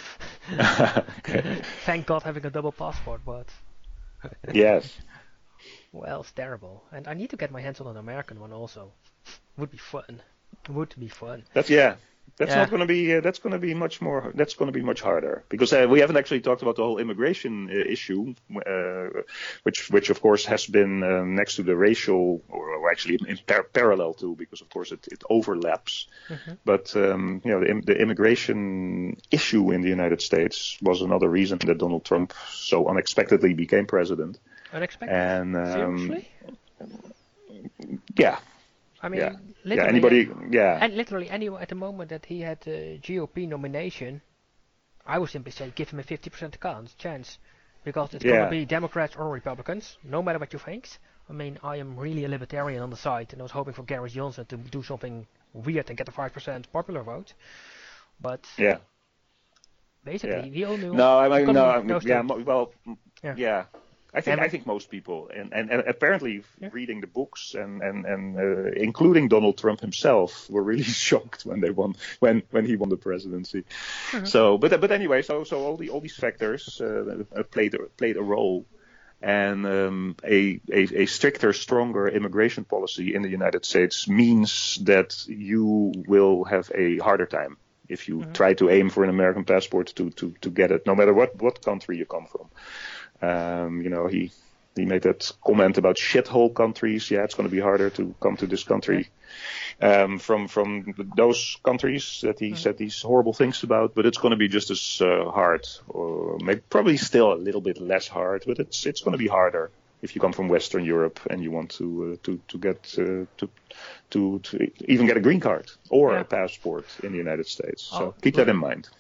Okay. Thank God having a double passport, but yes. Well, it's terrible, and I need to get my hands on an American one also. Would be fun. Would be fun. That's yeah. That's yeah. not going to be. Uh, that's going to be much more. That's going to be much harder because uh, we haven't actually talked about the whole immigration uh, issue, uh, which, which of course has been uh, next to the racial, or, or actually in par- parallel to, because of course it, it overlaps. Mm-hmm. But um, you know, the, the immigration issue in the United States was another reason that Donald Trump so unexpectedly became president. Unexpected. And um, seriously? Yeah. I mean, yeah. literally, yeah, anybody, yeah. And literally, any at the moment that he had a G O P nomination, I would simply say give him a fifty percent chance, because it's yeah. going to be Democrats or Republicans, no matter what you think. I mean, I am really a libertarian on the side, and I was hoping for Gary Johnson to do something weird and get a five percent popular vote. But yeah, basically, yeah. we all knew. No, I mean, no, I mean, no yeah, mo- well, yeah. yeah. I think and I think most people, and, and, and apparently yeah. reading the books and and and uh, including Donald Trump himself, were really shocked when they won when when he won the presidency. Mm-hmm. So, but but anyway, so so all the all these factors uh, played played a role, and um, a, a a stricter, stronger immigration policy in the United States means that you will have a harder time if you mm-hmm. try to aim for an American passport to to to get it, no matter what what country you come from. Um, you know, he he made that comment about shithole countries. Yeah, it's going to be harder to come to this country um, from from those countries that he mm-hmm. said these horrible things about. But it's going to be just as uh, hard, or maybe probably still a little bit less hard. But it's it's going to be harder if you come from Western Europe and you want to uh, to to get uh, to to to even get a green card or yeah. a passport in the United States. So oh, keep that in mind.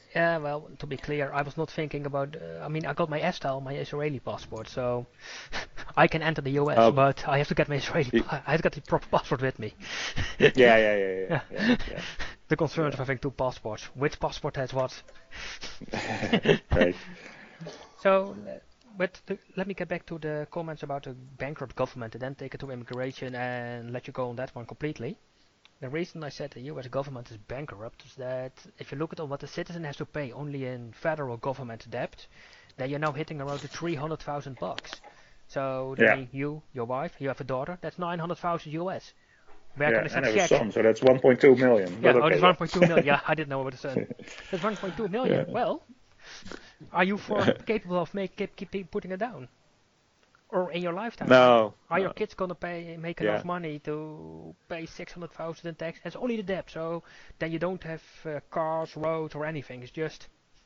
Yeah, well, to be clear, I was not thinking about. Uh, I mean, I got my Estel, my Israeli passport, so I can enter the U S, Oh. but I have to get my Israeli. Y- Pa- I have to get the proper passport with me. Yeah, yeah, yeah, yeah, yeah. yeah, The concerns Yeah. of having two passports. Which passport has what? yeah. Right. So, uh, but the, let me get back to the comments about the bankrupt government and then take it to immigration and let you go on that one completely. The reason I said the U S government is bankrupt is that if you look at what the citizen has to pay only in federal government debt, then you're now hitting around the three hundred thousand bucks. So that Yeah. means you, your wife, you have a daughter, that's nine hundred thousand U S. Where Yeah, can I and I send have a checks? son, so that's one point two million. Yeah, But oh, okay, there's yeah. one point two million. Yeah, I didn't know about the son. There's one point two million. Yeah. Well, are you for capable of make keep, keep putting it down? Or in your lifetime? No. Are no. your kids gonna pay make Yeah. enough money to pay six hundred thousand in tax? That's only the debt. So then you don't have uh, cars, roads, or anything. It's just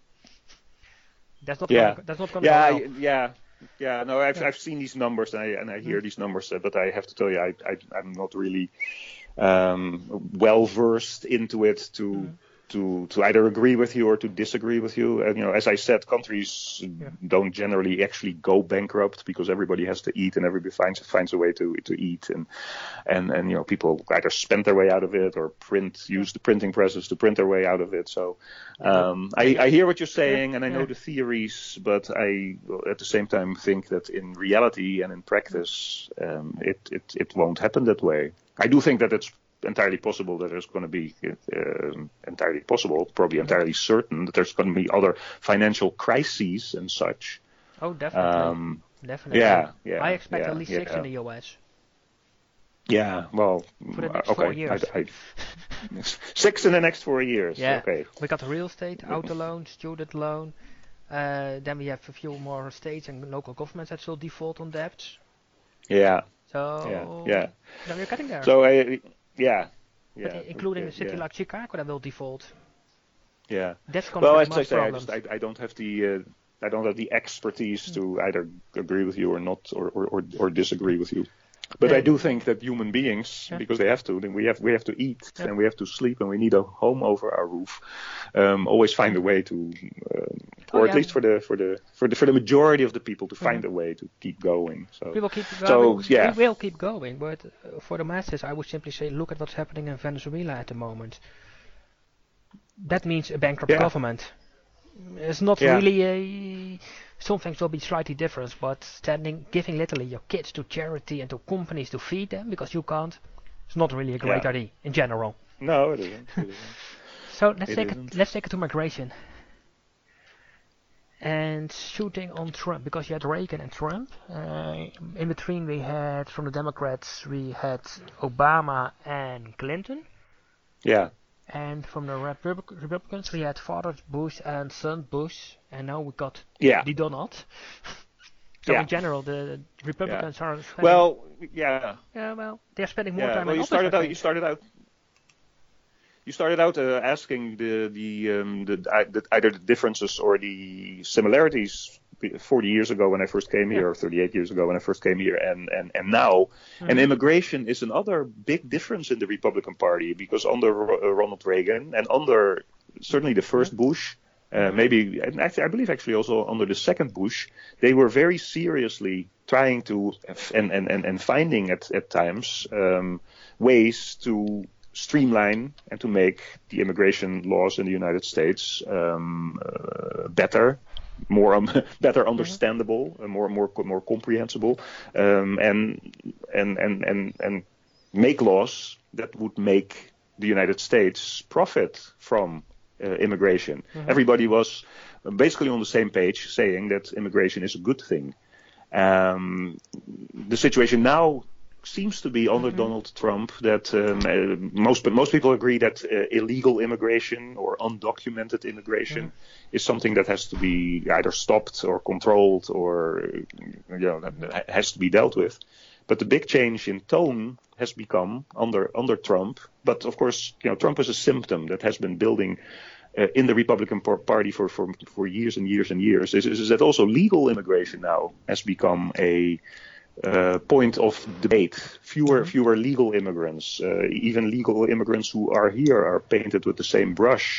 that's not Yeah. gonna, that's not gonna Yeah, go I- well. yeah, yeah. No, I've Yeah. I've seen these numbers and I and I hear Mm. these numbers, uh, but I have to tell you, I, I I'm not really um, well versed into it to Mm. to to either agree with you or to disagree with you. And you know, as I said, countries Yeah. don't generally actually go bankrupt because everybody has to eat and everybody finds finds a way to to eat, and and and you know, people either spend their way out of it or print use the printing presses to print their way out of it. So um, I, I hear what you're saying and I know Yeah. the theories, but I at the same time think that in reality and in practice, um, it, it it won't happen that way. I do think that it's entirely possible that there's going to be um, entirely possible, probably entirely certain that there's going to be other financial crises and such. Oh, definitely, Um, definitely. yeah, yeah, I expect yeah, at least six yeah. in the U S Yeah, well, for the next okay. four years. I, I, six in the next four years. Yeah. Okay. We got the real estate, auto loan, student loan. Uh, then we have a few more states and local governments that will default on debts. Yeah. So Yeah. Yeah. then we're getting there. So I, yeah. but Yeah. including yeah, a city yeah. like Chicago that will default. Yeah. That's going Well, to as have I most say, I problems. just I, I don't have the uh, I don't have the expertise to either agree with you or not, or or, or, or disagree with you. But I Yeah. do think that human beings, Yeah. because they have to, then we have we have to eat Yeah. and we have to sleep and we need a home over our roof. Um, always find a way to, um, Oh, or yeah. at least for the for the for the for the majority of the people, to find Mhm. a way to keep going. So We will keep going. So, yeah. We will keep going, but uh, for the masses, I would simply say, look at what's happening in Venezuela at the moment. That means a bankrupt Yeah. government. It's not Yeah. really a. Some things will be slightly different, but standing, giving literally your kids to charity and to companies to feed them because you can't, it's not really a great Yeah. idea in general. no, it isn't. It isn't. So let's It take isn't. it. Let's take it to migration. And shooting on Trump, because you had Reagan and Trump. Uh, in between, we had from the Democrats, we had Obama and Clinton. Yeah. And from the Republic- Republicans, we had Father Bush and Son Bush. And now we got Yeah. the Donald. So Yeah. in general, the Republicans are spending, Well, yeah. yeah, well, they're spending more Yeah. time Well, in you office, started I out. think. You started out. You started out uh, asking the the, um, the, uh, the either the differences or the similarities forty years ago when I first came here, Yeah. or thirty-eight years ago when I first came here, and and and now. Mhm. And immigration is another big difference in the Republican Party, because under Ro- uh, Ronald Reagan and under certainly the first Bush, uh, maybe and actually, I believe actually also under the second Bush, they were very seriously trying to and and and, and finding at at times um, ways to streamline and to make the immigration laws in the United States um, uh, better, more um, better understandable, uh, more more more comprehensible, um, and and and and and make laws that would make the United States profit from uh, immigration. Mhm. Everybody was basically on the same page, saying that immigration is a good thing. Um, the situation now seems to be under Mhm. Donald Trump that um, uh, most most people agree that uh, illegal immigration or undocumented immigration is something that has to be either stopped or controlled, or you know, that has to be dealt with. But the big change in tone has become under under Trump. But of course, you know, Trump is a symptom that has been building uh, in the Republican par- Party for, for for years and years and years. Is, is that also legal immigration now has become a Uh, point of debate. Fewer, Mhm. fewer legal immigrants. Uh, even legal immigrants who are here are painted with the same brush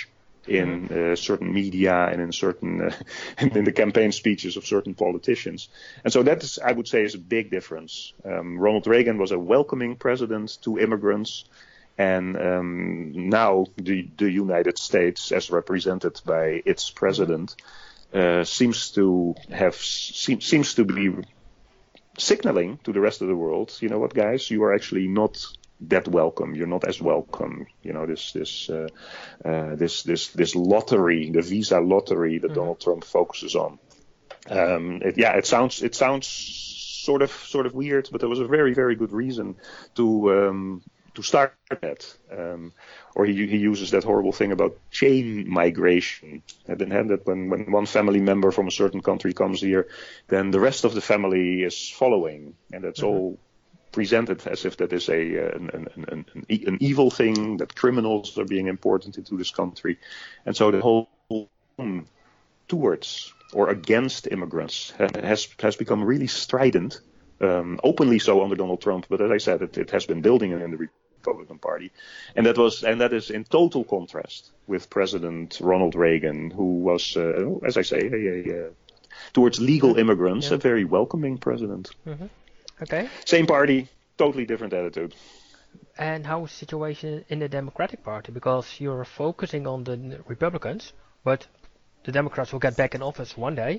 in uh, certain media and in certain uh, in the campaign speeches of certain politicians. And so that is, I would say, is a big difference. Um, Ronald Reagan was a welcoming president to immigrants, and um, now the, the United States, as represented by its president, uh, seems to have seem, seems to be signaling to the rest of the world, you know what, guys, you are actually not that welcome. You're not as welcome. You know, this this uh, uh, this this this lottery, the visa lottery that mm-hmm. Donald Trump focuses on. Um, it, yeah, it sounds it sounds sort of sort of weird, but there was a very very good reason to um, to start that. Um, or he he uses that horrible thing about chain migration, and then that when when one family member from a certain country comes here, then the rest of the family is following, and that's mm-hmm. all presented as if that is a an, an, an, an, an evil thing, that criminals are being imported into this country. And so the whole tone towards or against immigrants has has become really strident, um, openly so under Donald Trump, but as I said, it, it has been building in the Republican Party. And that was and that is in total contrast with President Ronald Reagan, who was, uh, as I say, a, a, a, towards legal immigrants, yeah. a very welcoming president. Mm-hmm. Okay. Same party, totally different attitude. And how is the situation in the Democratic Party? Because you're focusing on the Republicans, but the Democrats will get back in office one day.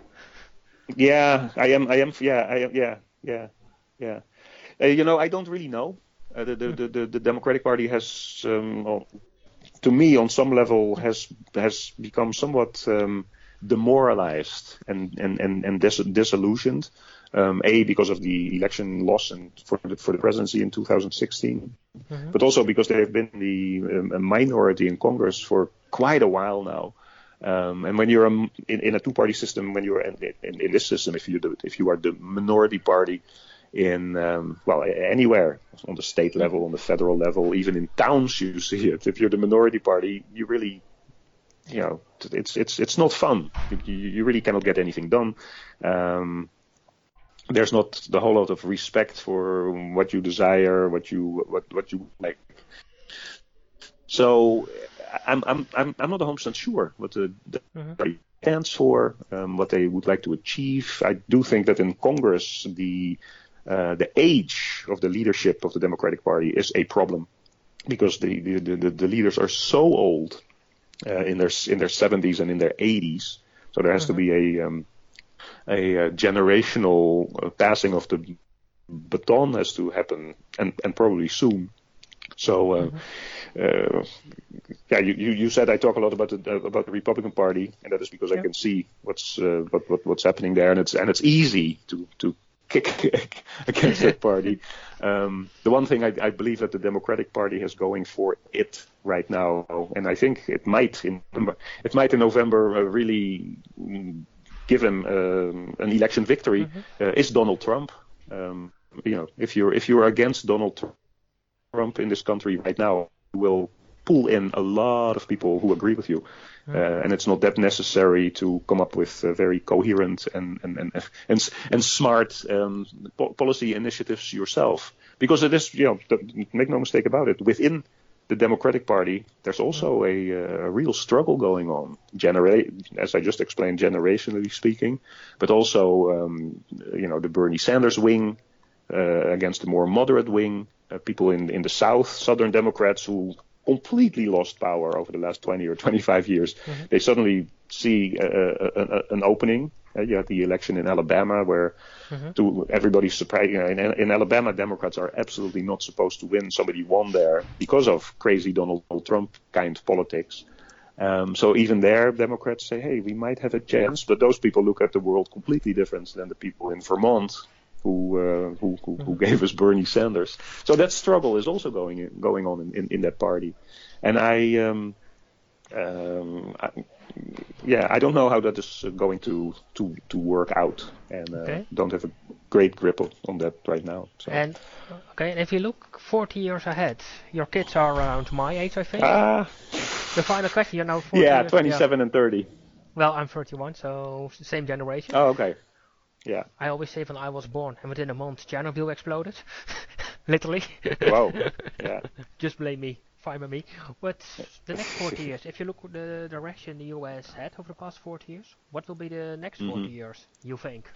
Yeah, I am. I am. Yeah, I am. Yeah, yeah, yeah. Uh, you know, I don't really know. Uh, the, the, the the the Democratic Party has, um, well, to me, on some level, has has become somewhat um, demoralized and and and, and dis- disillusioned. Um, a, because of the election loss and for the, for the presidency in two thousand sixteen, mm-hmm. but also because they have been the um, a minority in Congress for quite a while now. Um, and when you're a, in, in a two-party system, when you're in, in, in this system, if you do, if you are the minority party in um, well anywhere on the state level, on the federal level, even in towns, you see it. If you're the minority party, you really, you know, it's it's it's not fun. You, you really cannot get anything done. Um, There's not the whole lot of respect for what you desire, what you what what you like. So I'm I'm I'm I'm not one hundred percent sure what the, the mm-hmm. party stands for, um, what they would like to achieve. I do think that in Congress the uh, the age of the leadership of the Democratic Party is a problem, because the the, the, the leaders are so old, uh, in their in their seventies and in their eighties. So there has mm-hmm. to be a um, a uh, generational uh, passing of the baton has to happen, and, and probably soon. So, uh, mm-hmm. uh, yeah, you, you, you said I talk a lot about the uh, about the Republican Party, and that is because yeah. I can see what's uh, what, what what's happening there, and it's and it's easy to to kick against that party. Um, the one thing I, I believe that the Democratic Party has going for it right now, and I think it might in it might in November uh, really give him um, an election victory, mm-hmm. uh, is Donald Trump. Um, you know, if you're if you're against Donald Trump in this country right now, you will pull in a lot of people who agree with you, mm-hmm. uh, and it's not that necessary to come up with uh, very coherent and and and and, and smart um, po- policy initiatives yourself. Because it is, you know, th- make no mistake about it, within the Democratic Party, there's also a, a real struggle going on, genera- as I just explained, generationally speaking, but also, um, you know, the Bernie Sanders wing uh, against the more moderate wing, uh, people in, in the South, Southern Democrats who completely lost power over the last twenty or twenty-five years. Mm-hmm. They suddenly see a, a, a, an opening. Uh, you had the election in Alabama where mm-hmm. to everybody's surprise, you know, in, in Alabama, Democrats are absolutely not supposed to win. Somebody won there because of crazy Donald Trump kind politics. Um, so even there, Democrats say, hey, we might have a chance. But those people look at the world completely different than the people in Vermont who uh, who, who, who gave us Bernie Sanders. So that struggle is also going in, going on in, in, in that party. And I... Um, um, I Yeah, I don't know how that is going to to, to work out, and uh, okay. don't have a great grip on that right now. So. And okay, and if you look forty years ahead, your kids are around my age, I think. Ah. Uh, the final question, you're now forty. Yeah, years, twenty-seven yeah. and thirty. Well, I'm thirty-one, so same generation. Oh, okay. Yeah. I always say when I was born, and within a month, Chernobyl exploded, literally. Wow. Yeah. Just blame me. fine by me. But the next forty years, if you look at the direction the U S had over the past forty years, what will be the next Mhm. forty years, you think?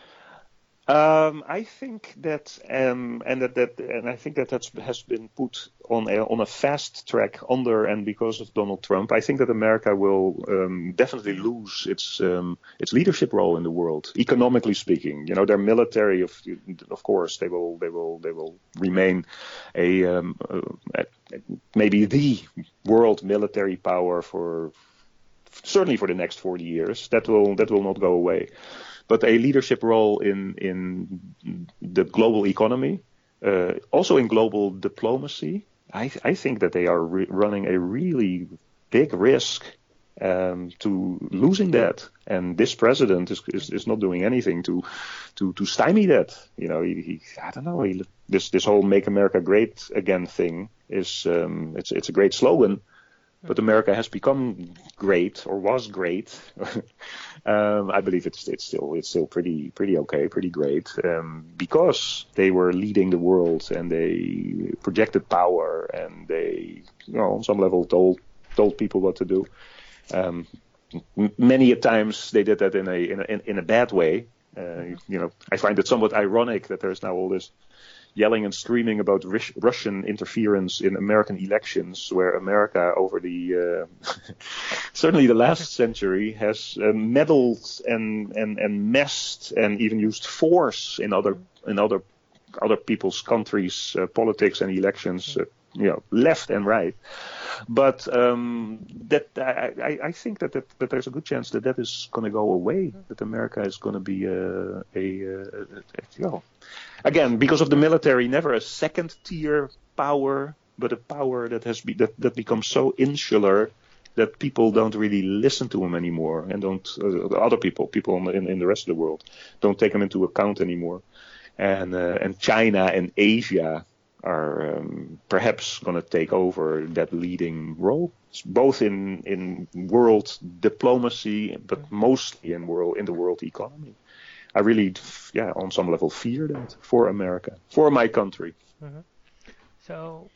Um, I think that, um, and that, that, and I think that that's, has been put on a, on a fast track under and because of Donald Trump. I think that America will um, definitely lose its um, its leadership role in the world, economically speaking. You know, their military, of of course, they will they will they will remain a um, uh, maybe the world military power for certainly for the next forty years. That will that will not go away. But a leadership role in in the global economy, uh, also in global diplomacy, I, I think that they are re- running a really big risk um, to losing that. And this president is, is, is not doing anything to to to stymie that. You know, he, he I don't know. He, this this whole "Make America Great Again" thing is um, it's it's a great slogan. But America has become great, or was great. um, I believe it's it's still it's still pretty pretty okay, pretty great, um, because they were leading the world and they projected power and they, you know, on some level told told people what to do. Um, m- many a times they did that in a in a in a bad way. Uh, you know, I find it somewhat ironic that there's now all this yelling and screaming about Rus- Russian interference in American elections, where America over the uh, certainly the last century has uh, meddled and, and and messed and even used force in other in other other people's countries' uh, politics and elections, uh, you know, left and right. But um, that I, I, I think that, that that there's a good chance that that is going to go away. That America is going to be a, a, a, a you know, again, because of the military, never a second-tier power, but a power that has be, that that becomes so insular that people don't really listen to him anymore, and don't uh, other people, people in, the, in in the rest of the world, don't take him into account anymore. And uh, and China and Asia are um, perhaps going to take over that leading role, both in in world diplomacy, but mostly in world in the world economy. I really, yeah, on some level fear that for America, for my country. Mm-hmm. So,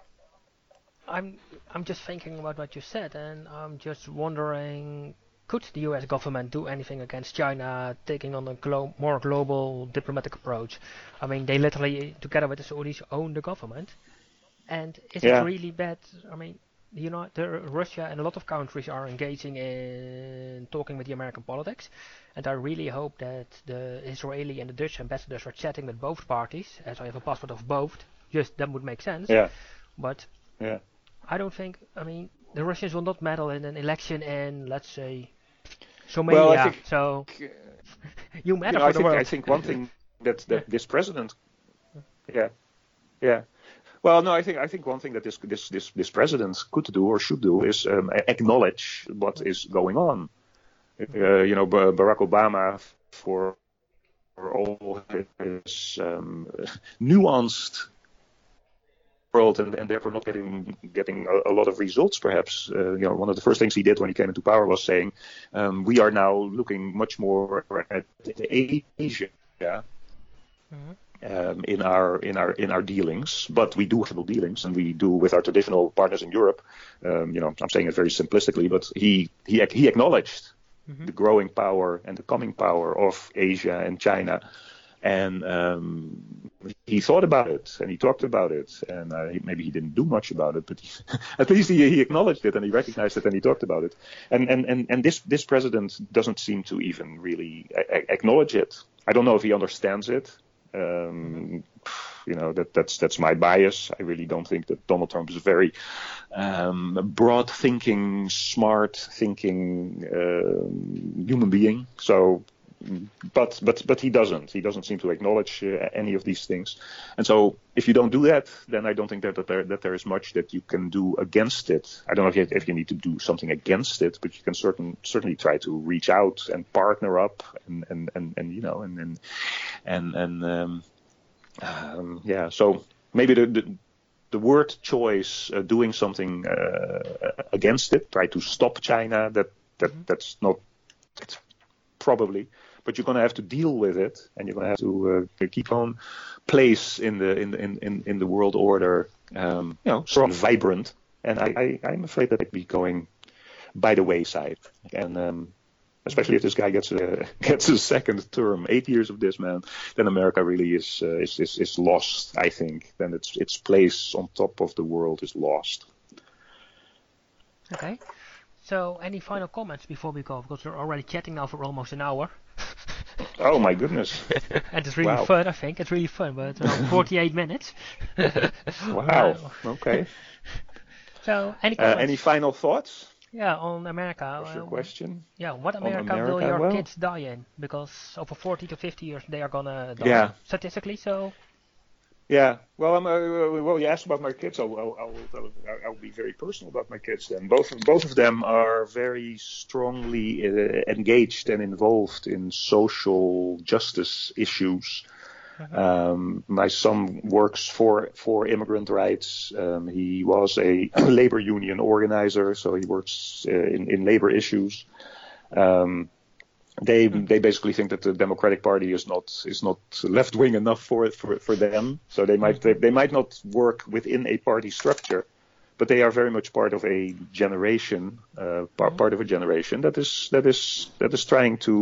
I'm I'm just thinking about what you said, and I'm just wondering, could the U S government do anything against China taking on a glo- more global diplomatic approach? I mean, they literally, together with the Saudis, own the government. And is it Yeah. really bad? I mean, you know, the, Russia and a lot of countries are engaging in talking with the American politics, and I really hope that the Israeli and the Dutch ambassadors are chatting with both parties, as I have a passport of both. Just that would make sense. Yeah. But Yeah. I don't think. I mean, the Russians will not meddle in an election in, let's say, Somalia. Well, I think, so uh, you matter you know, for I the think world. I think one thing that that Yeah. this president, yeah, yeah. Well, no, I think I think one thing that this this this, this president could do or should do is um, acknowledge what is going on. Uh, you know, B- Barack Obama, for, for all his um, nuanced world and, and therefore not getting getting a, a lot of results, perhaps. Uh, you know, one of the first things he did when he came into power was saying, um, "We are now looking much more at Asia." Yeah. Mm-hmm. Um, in our in our in our dealings, but we do have dealings, and we do with our traditional partners in Europe. Um, you know, I'm saying it very simplistically, but he he he acknowledged Mm-hmm. the growing power and the coming power of Asia and China, and um, he thought about it and he talked about it, and uh, he, maybe he didn't do much about it, but he, at least he, he acknowledged it and he recognized it and he talked about it. And and and, and this this president doesn't seem to even really a- acknowledge it. I don't know if he understands it. Um, you know, that that's that's my bias. I really don't think that Donald Trump is a very um, broad-thinking, smart-thinking uh, human being. So, but but but he doesn't. He doesn't seem to acknowledge uh, any of these things. And so, if you don't do that, then I don't think that, that there that there is much that you can do against it. I don't know if you, if you need to do something against it, but you can certain certainly try to reach out and partner up and and and, and you know and and and and um, um, yeah. So maybe the. the The word choice, uh, doing something uh, against it, try to stop China. That that Mm-hmm. that's not it's probably, but you're going to have to deal with it, and you're going to have to uh, keep on place in the in in in, in the world order. Um, you know, strong, vibrant, and I, I, I'm afraid that it'd be going by the wayside. And um, especially if this guy gets a gets a second term, eight years of this man, then America really is uh, is, is is lost. I think then its its place on top of the world is lost. Okay. So, any final comments before we go? Because we're already chatting now for almost an hour. Oh my goodness! And it's really Wow. fun. I think it's really fun. But uh, forty-eight minutes. Wow. Uh, Okay. So, any Uh, comments? any final thoughts? Yeah, on America. What's your um, question? Yeah, what On America, will America, your well- kids die in? Because over forty to fifty years they are gonna die Yeah. statistically. So, Yeah. Well, I'm, uh, well, you asked about my kids. I'll, I'll, I'll, I'll, I'll be very personal about my kids. Then both both of them are very strongly uh, engaged and involved in social justice issues. Um, my son works for for immigrant rights. Um, he was a labor union organizer, so he works uh, in in labor issues. Um, They they basically think that the Democratic Party is not is not left wing enough for for for them. So they might they, they might not work within a party structure, but they are very much part of a generation, uh, part part of a generation that is that is that is trying to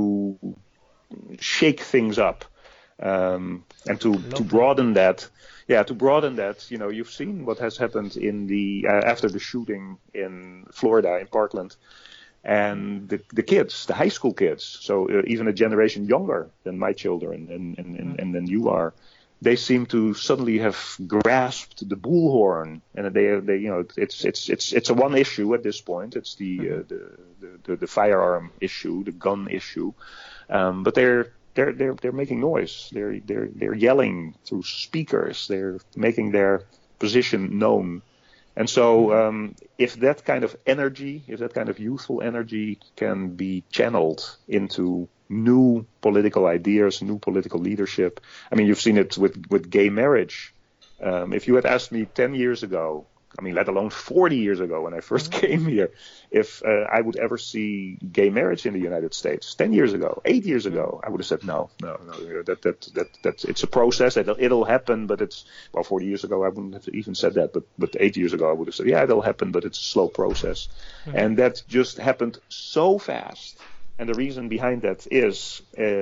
shake things up, um, and to to broaden that. Yeah, to broaden that, you know, you've seen what has happened in the uh, after the shooting in Florida in Parkland. And the, the kids, the high school kids, so uh, even a generation younger than my children and, and, and, and than you are, they seem to suddenly have grasped the bullhorn, and they, they, you know, it's it's it's it's a one issue at this point. It's the uh, the, the, the the firearm issue, the gun issue, um, but they're they're they're they're making noise. They're they're they're yelling through speakers. They're making their position known. And so um, if that kind of energy, if that kind of youthful energy can be channeled into new political ideas, new political leadership. I mean, you've seen it with, with gay marriage. Um, if you had asked me ten years ago, I mean, let alone forty years ago when I first came here, if uh, I would ever see gay marriage in the United States, ten years ago, eight years ago, I would have said no, no, no, that that that that it's a process, it'll, it'll happen, but it's, well, forty years ago I wouldn't have even said that, but but eight years ago I would have said, yeah, it'll happen, but it's a slow process, mm-hmm. And that just happened so fast, and the reason behind that is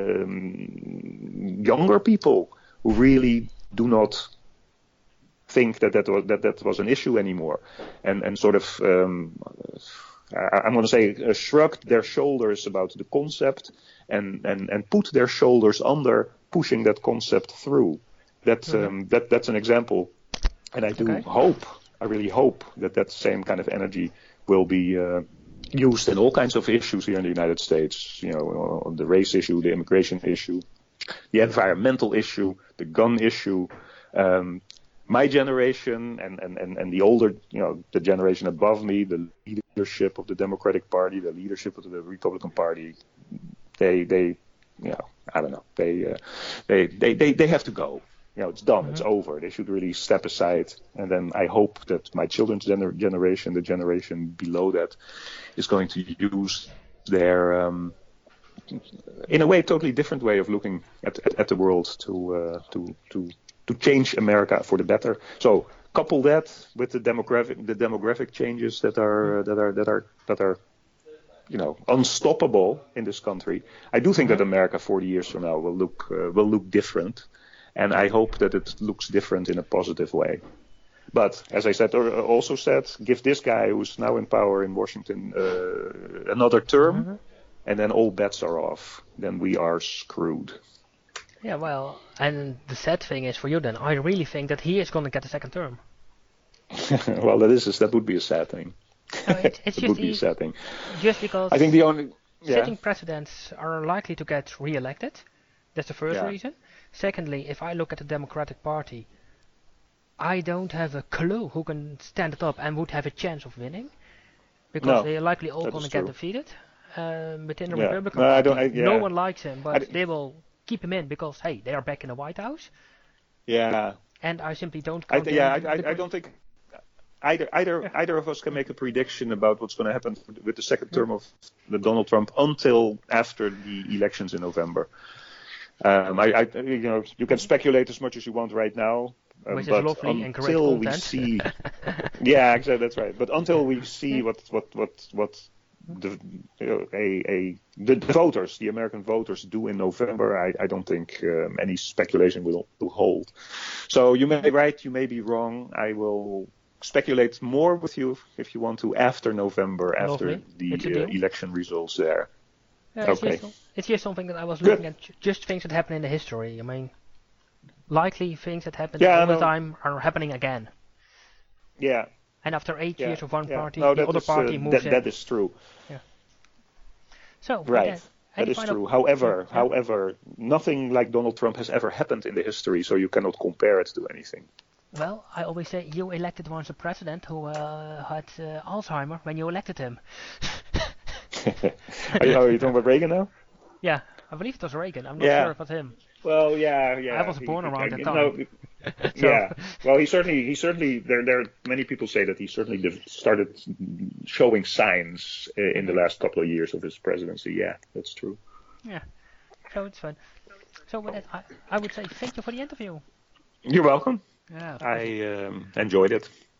um, younger people who really do not think that that was that that was an issue anymore, and and sort of um, I, I'm going to say uh, shrugged their shoulders about the concept and and and put their shoulders under pushing that concept through. That mm-hmm. um, that that's an example, and I do okay. hope, I really hope that that same kind of energy will be uh, used in all kinds of issues here in the United States. You know, on the race issue, the immigration issue, the environmental issue, the gun issue. Um, My generation and, and, and, and the older, you know, the generation above me, the leadership of the Democratic Party, the leadership of the Republican Party, they, they, you know, I don't know, they, uh, they, they, they, they have to go. You know, it's done, mm-hmm. It's over. They should really step aside. And then I hope that my children's gener- generation, the generation below that, is going to use their, um, in a way, totally different way of looking at at, at the world to uh, to to. to change America for the better. So couple that with the demographic the demographic changes that are uh, that are that are that are you know unstoppable in this country. I do think that America forty years from now will look uh, will look different, and I hope that it looks different in a positive way. But as I said, or also said, give this guy who's now in power in Washington uh, another term, mm-hmm. and then all bets are off. Then we are screwed. Yeah, well, and the sad thing is for you then, I really think that he is going to get a second term. Well, that is that would be a sad thing. No, it, it's it just would the, be a sad thing. Just because I think the only yeah. sitting presidents are likely to get re-elected. That's the first yeah. reason. Secondly, if I look at the Democratic Party, I don't have a clue who can stand it up and would have a chance of winning, because no, they are likely all going to get defeated. Um, within the yeah. Republican no, Party, I don't, I, yeah. no one likes him, but I, they will keep him in because, hey, they are back in the White House. Yeah. And I simply don't I count th- Yeah, I, I, I don't think either either yeah. either of us can make a prediction about what's going to happen with the second term of the Donald Trump until after the elections in November. Um, I, I, you know, you can speculate as much as you want right now, Um, Which is but lovely and great until we content. see, yeah, exactly, that's right. But until we see what what what what the you know, a a the, the voters, the American voters, do in November, I I don't think um, any speculation will will hold. So you may be right, you may be wrong. I will speculate more with you if you want to after November, after Lovely. the It's a uh, deal. election results there. Yeah, it's, Okay. just, it's just something that I was Good. looking at, ju- just things that happen in the history. I mean, likely things that happen Yeah, all the no. time are happening again. Yeah. And after eight Yeah, years of one yeah. party, No, the that other is, party uh, moves that, in. that is true. So, Right. again, That any is final- true. However, Yeah. however, nothing like Donald Trump has ever happened in the history, so you cannot compare it to anything. Well, I always say you elected once a president who uh, had uh, Alzheimer when you elected him. are, you, are you talking about Reagan now? Yeah, I believe it was Reagan. I'm not Yeah. sure if it was him. Well, yeah, yeah. I was he- born he- around I- that no, time. So- yeah. Well, he certainly, he certainly. There, there. Many people say that he certainly div- started showing signs uh, in the last couple of years of his presidency. Yeah, that's true. Yeah, so it's fun. So with that, I, I would say thank you for the interview. You're welcome. Yeah, I um, enjoyed it.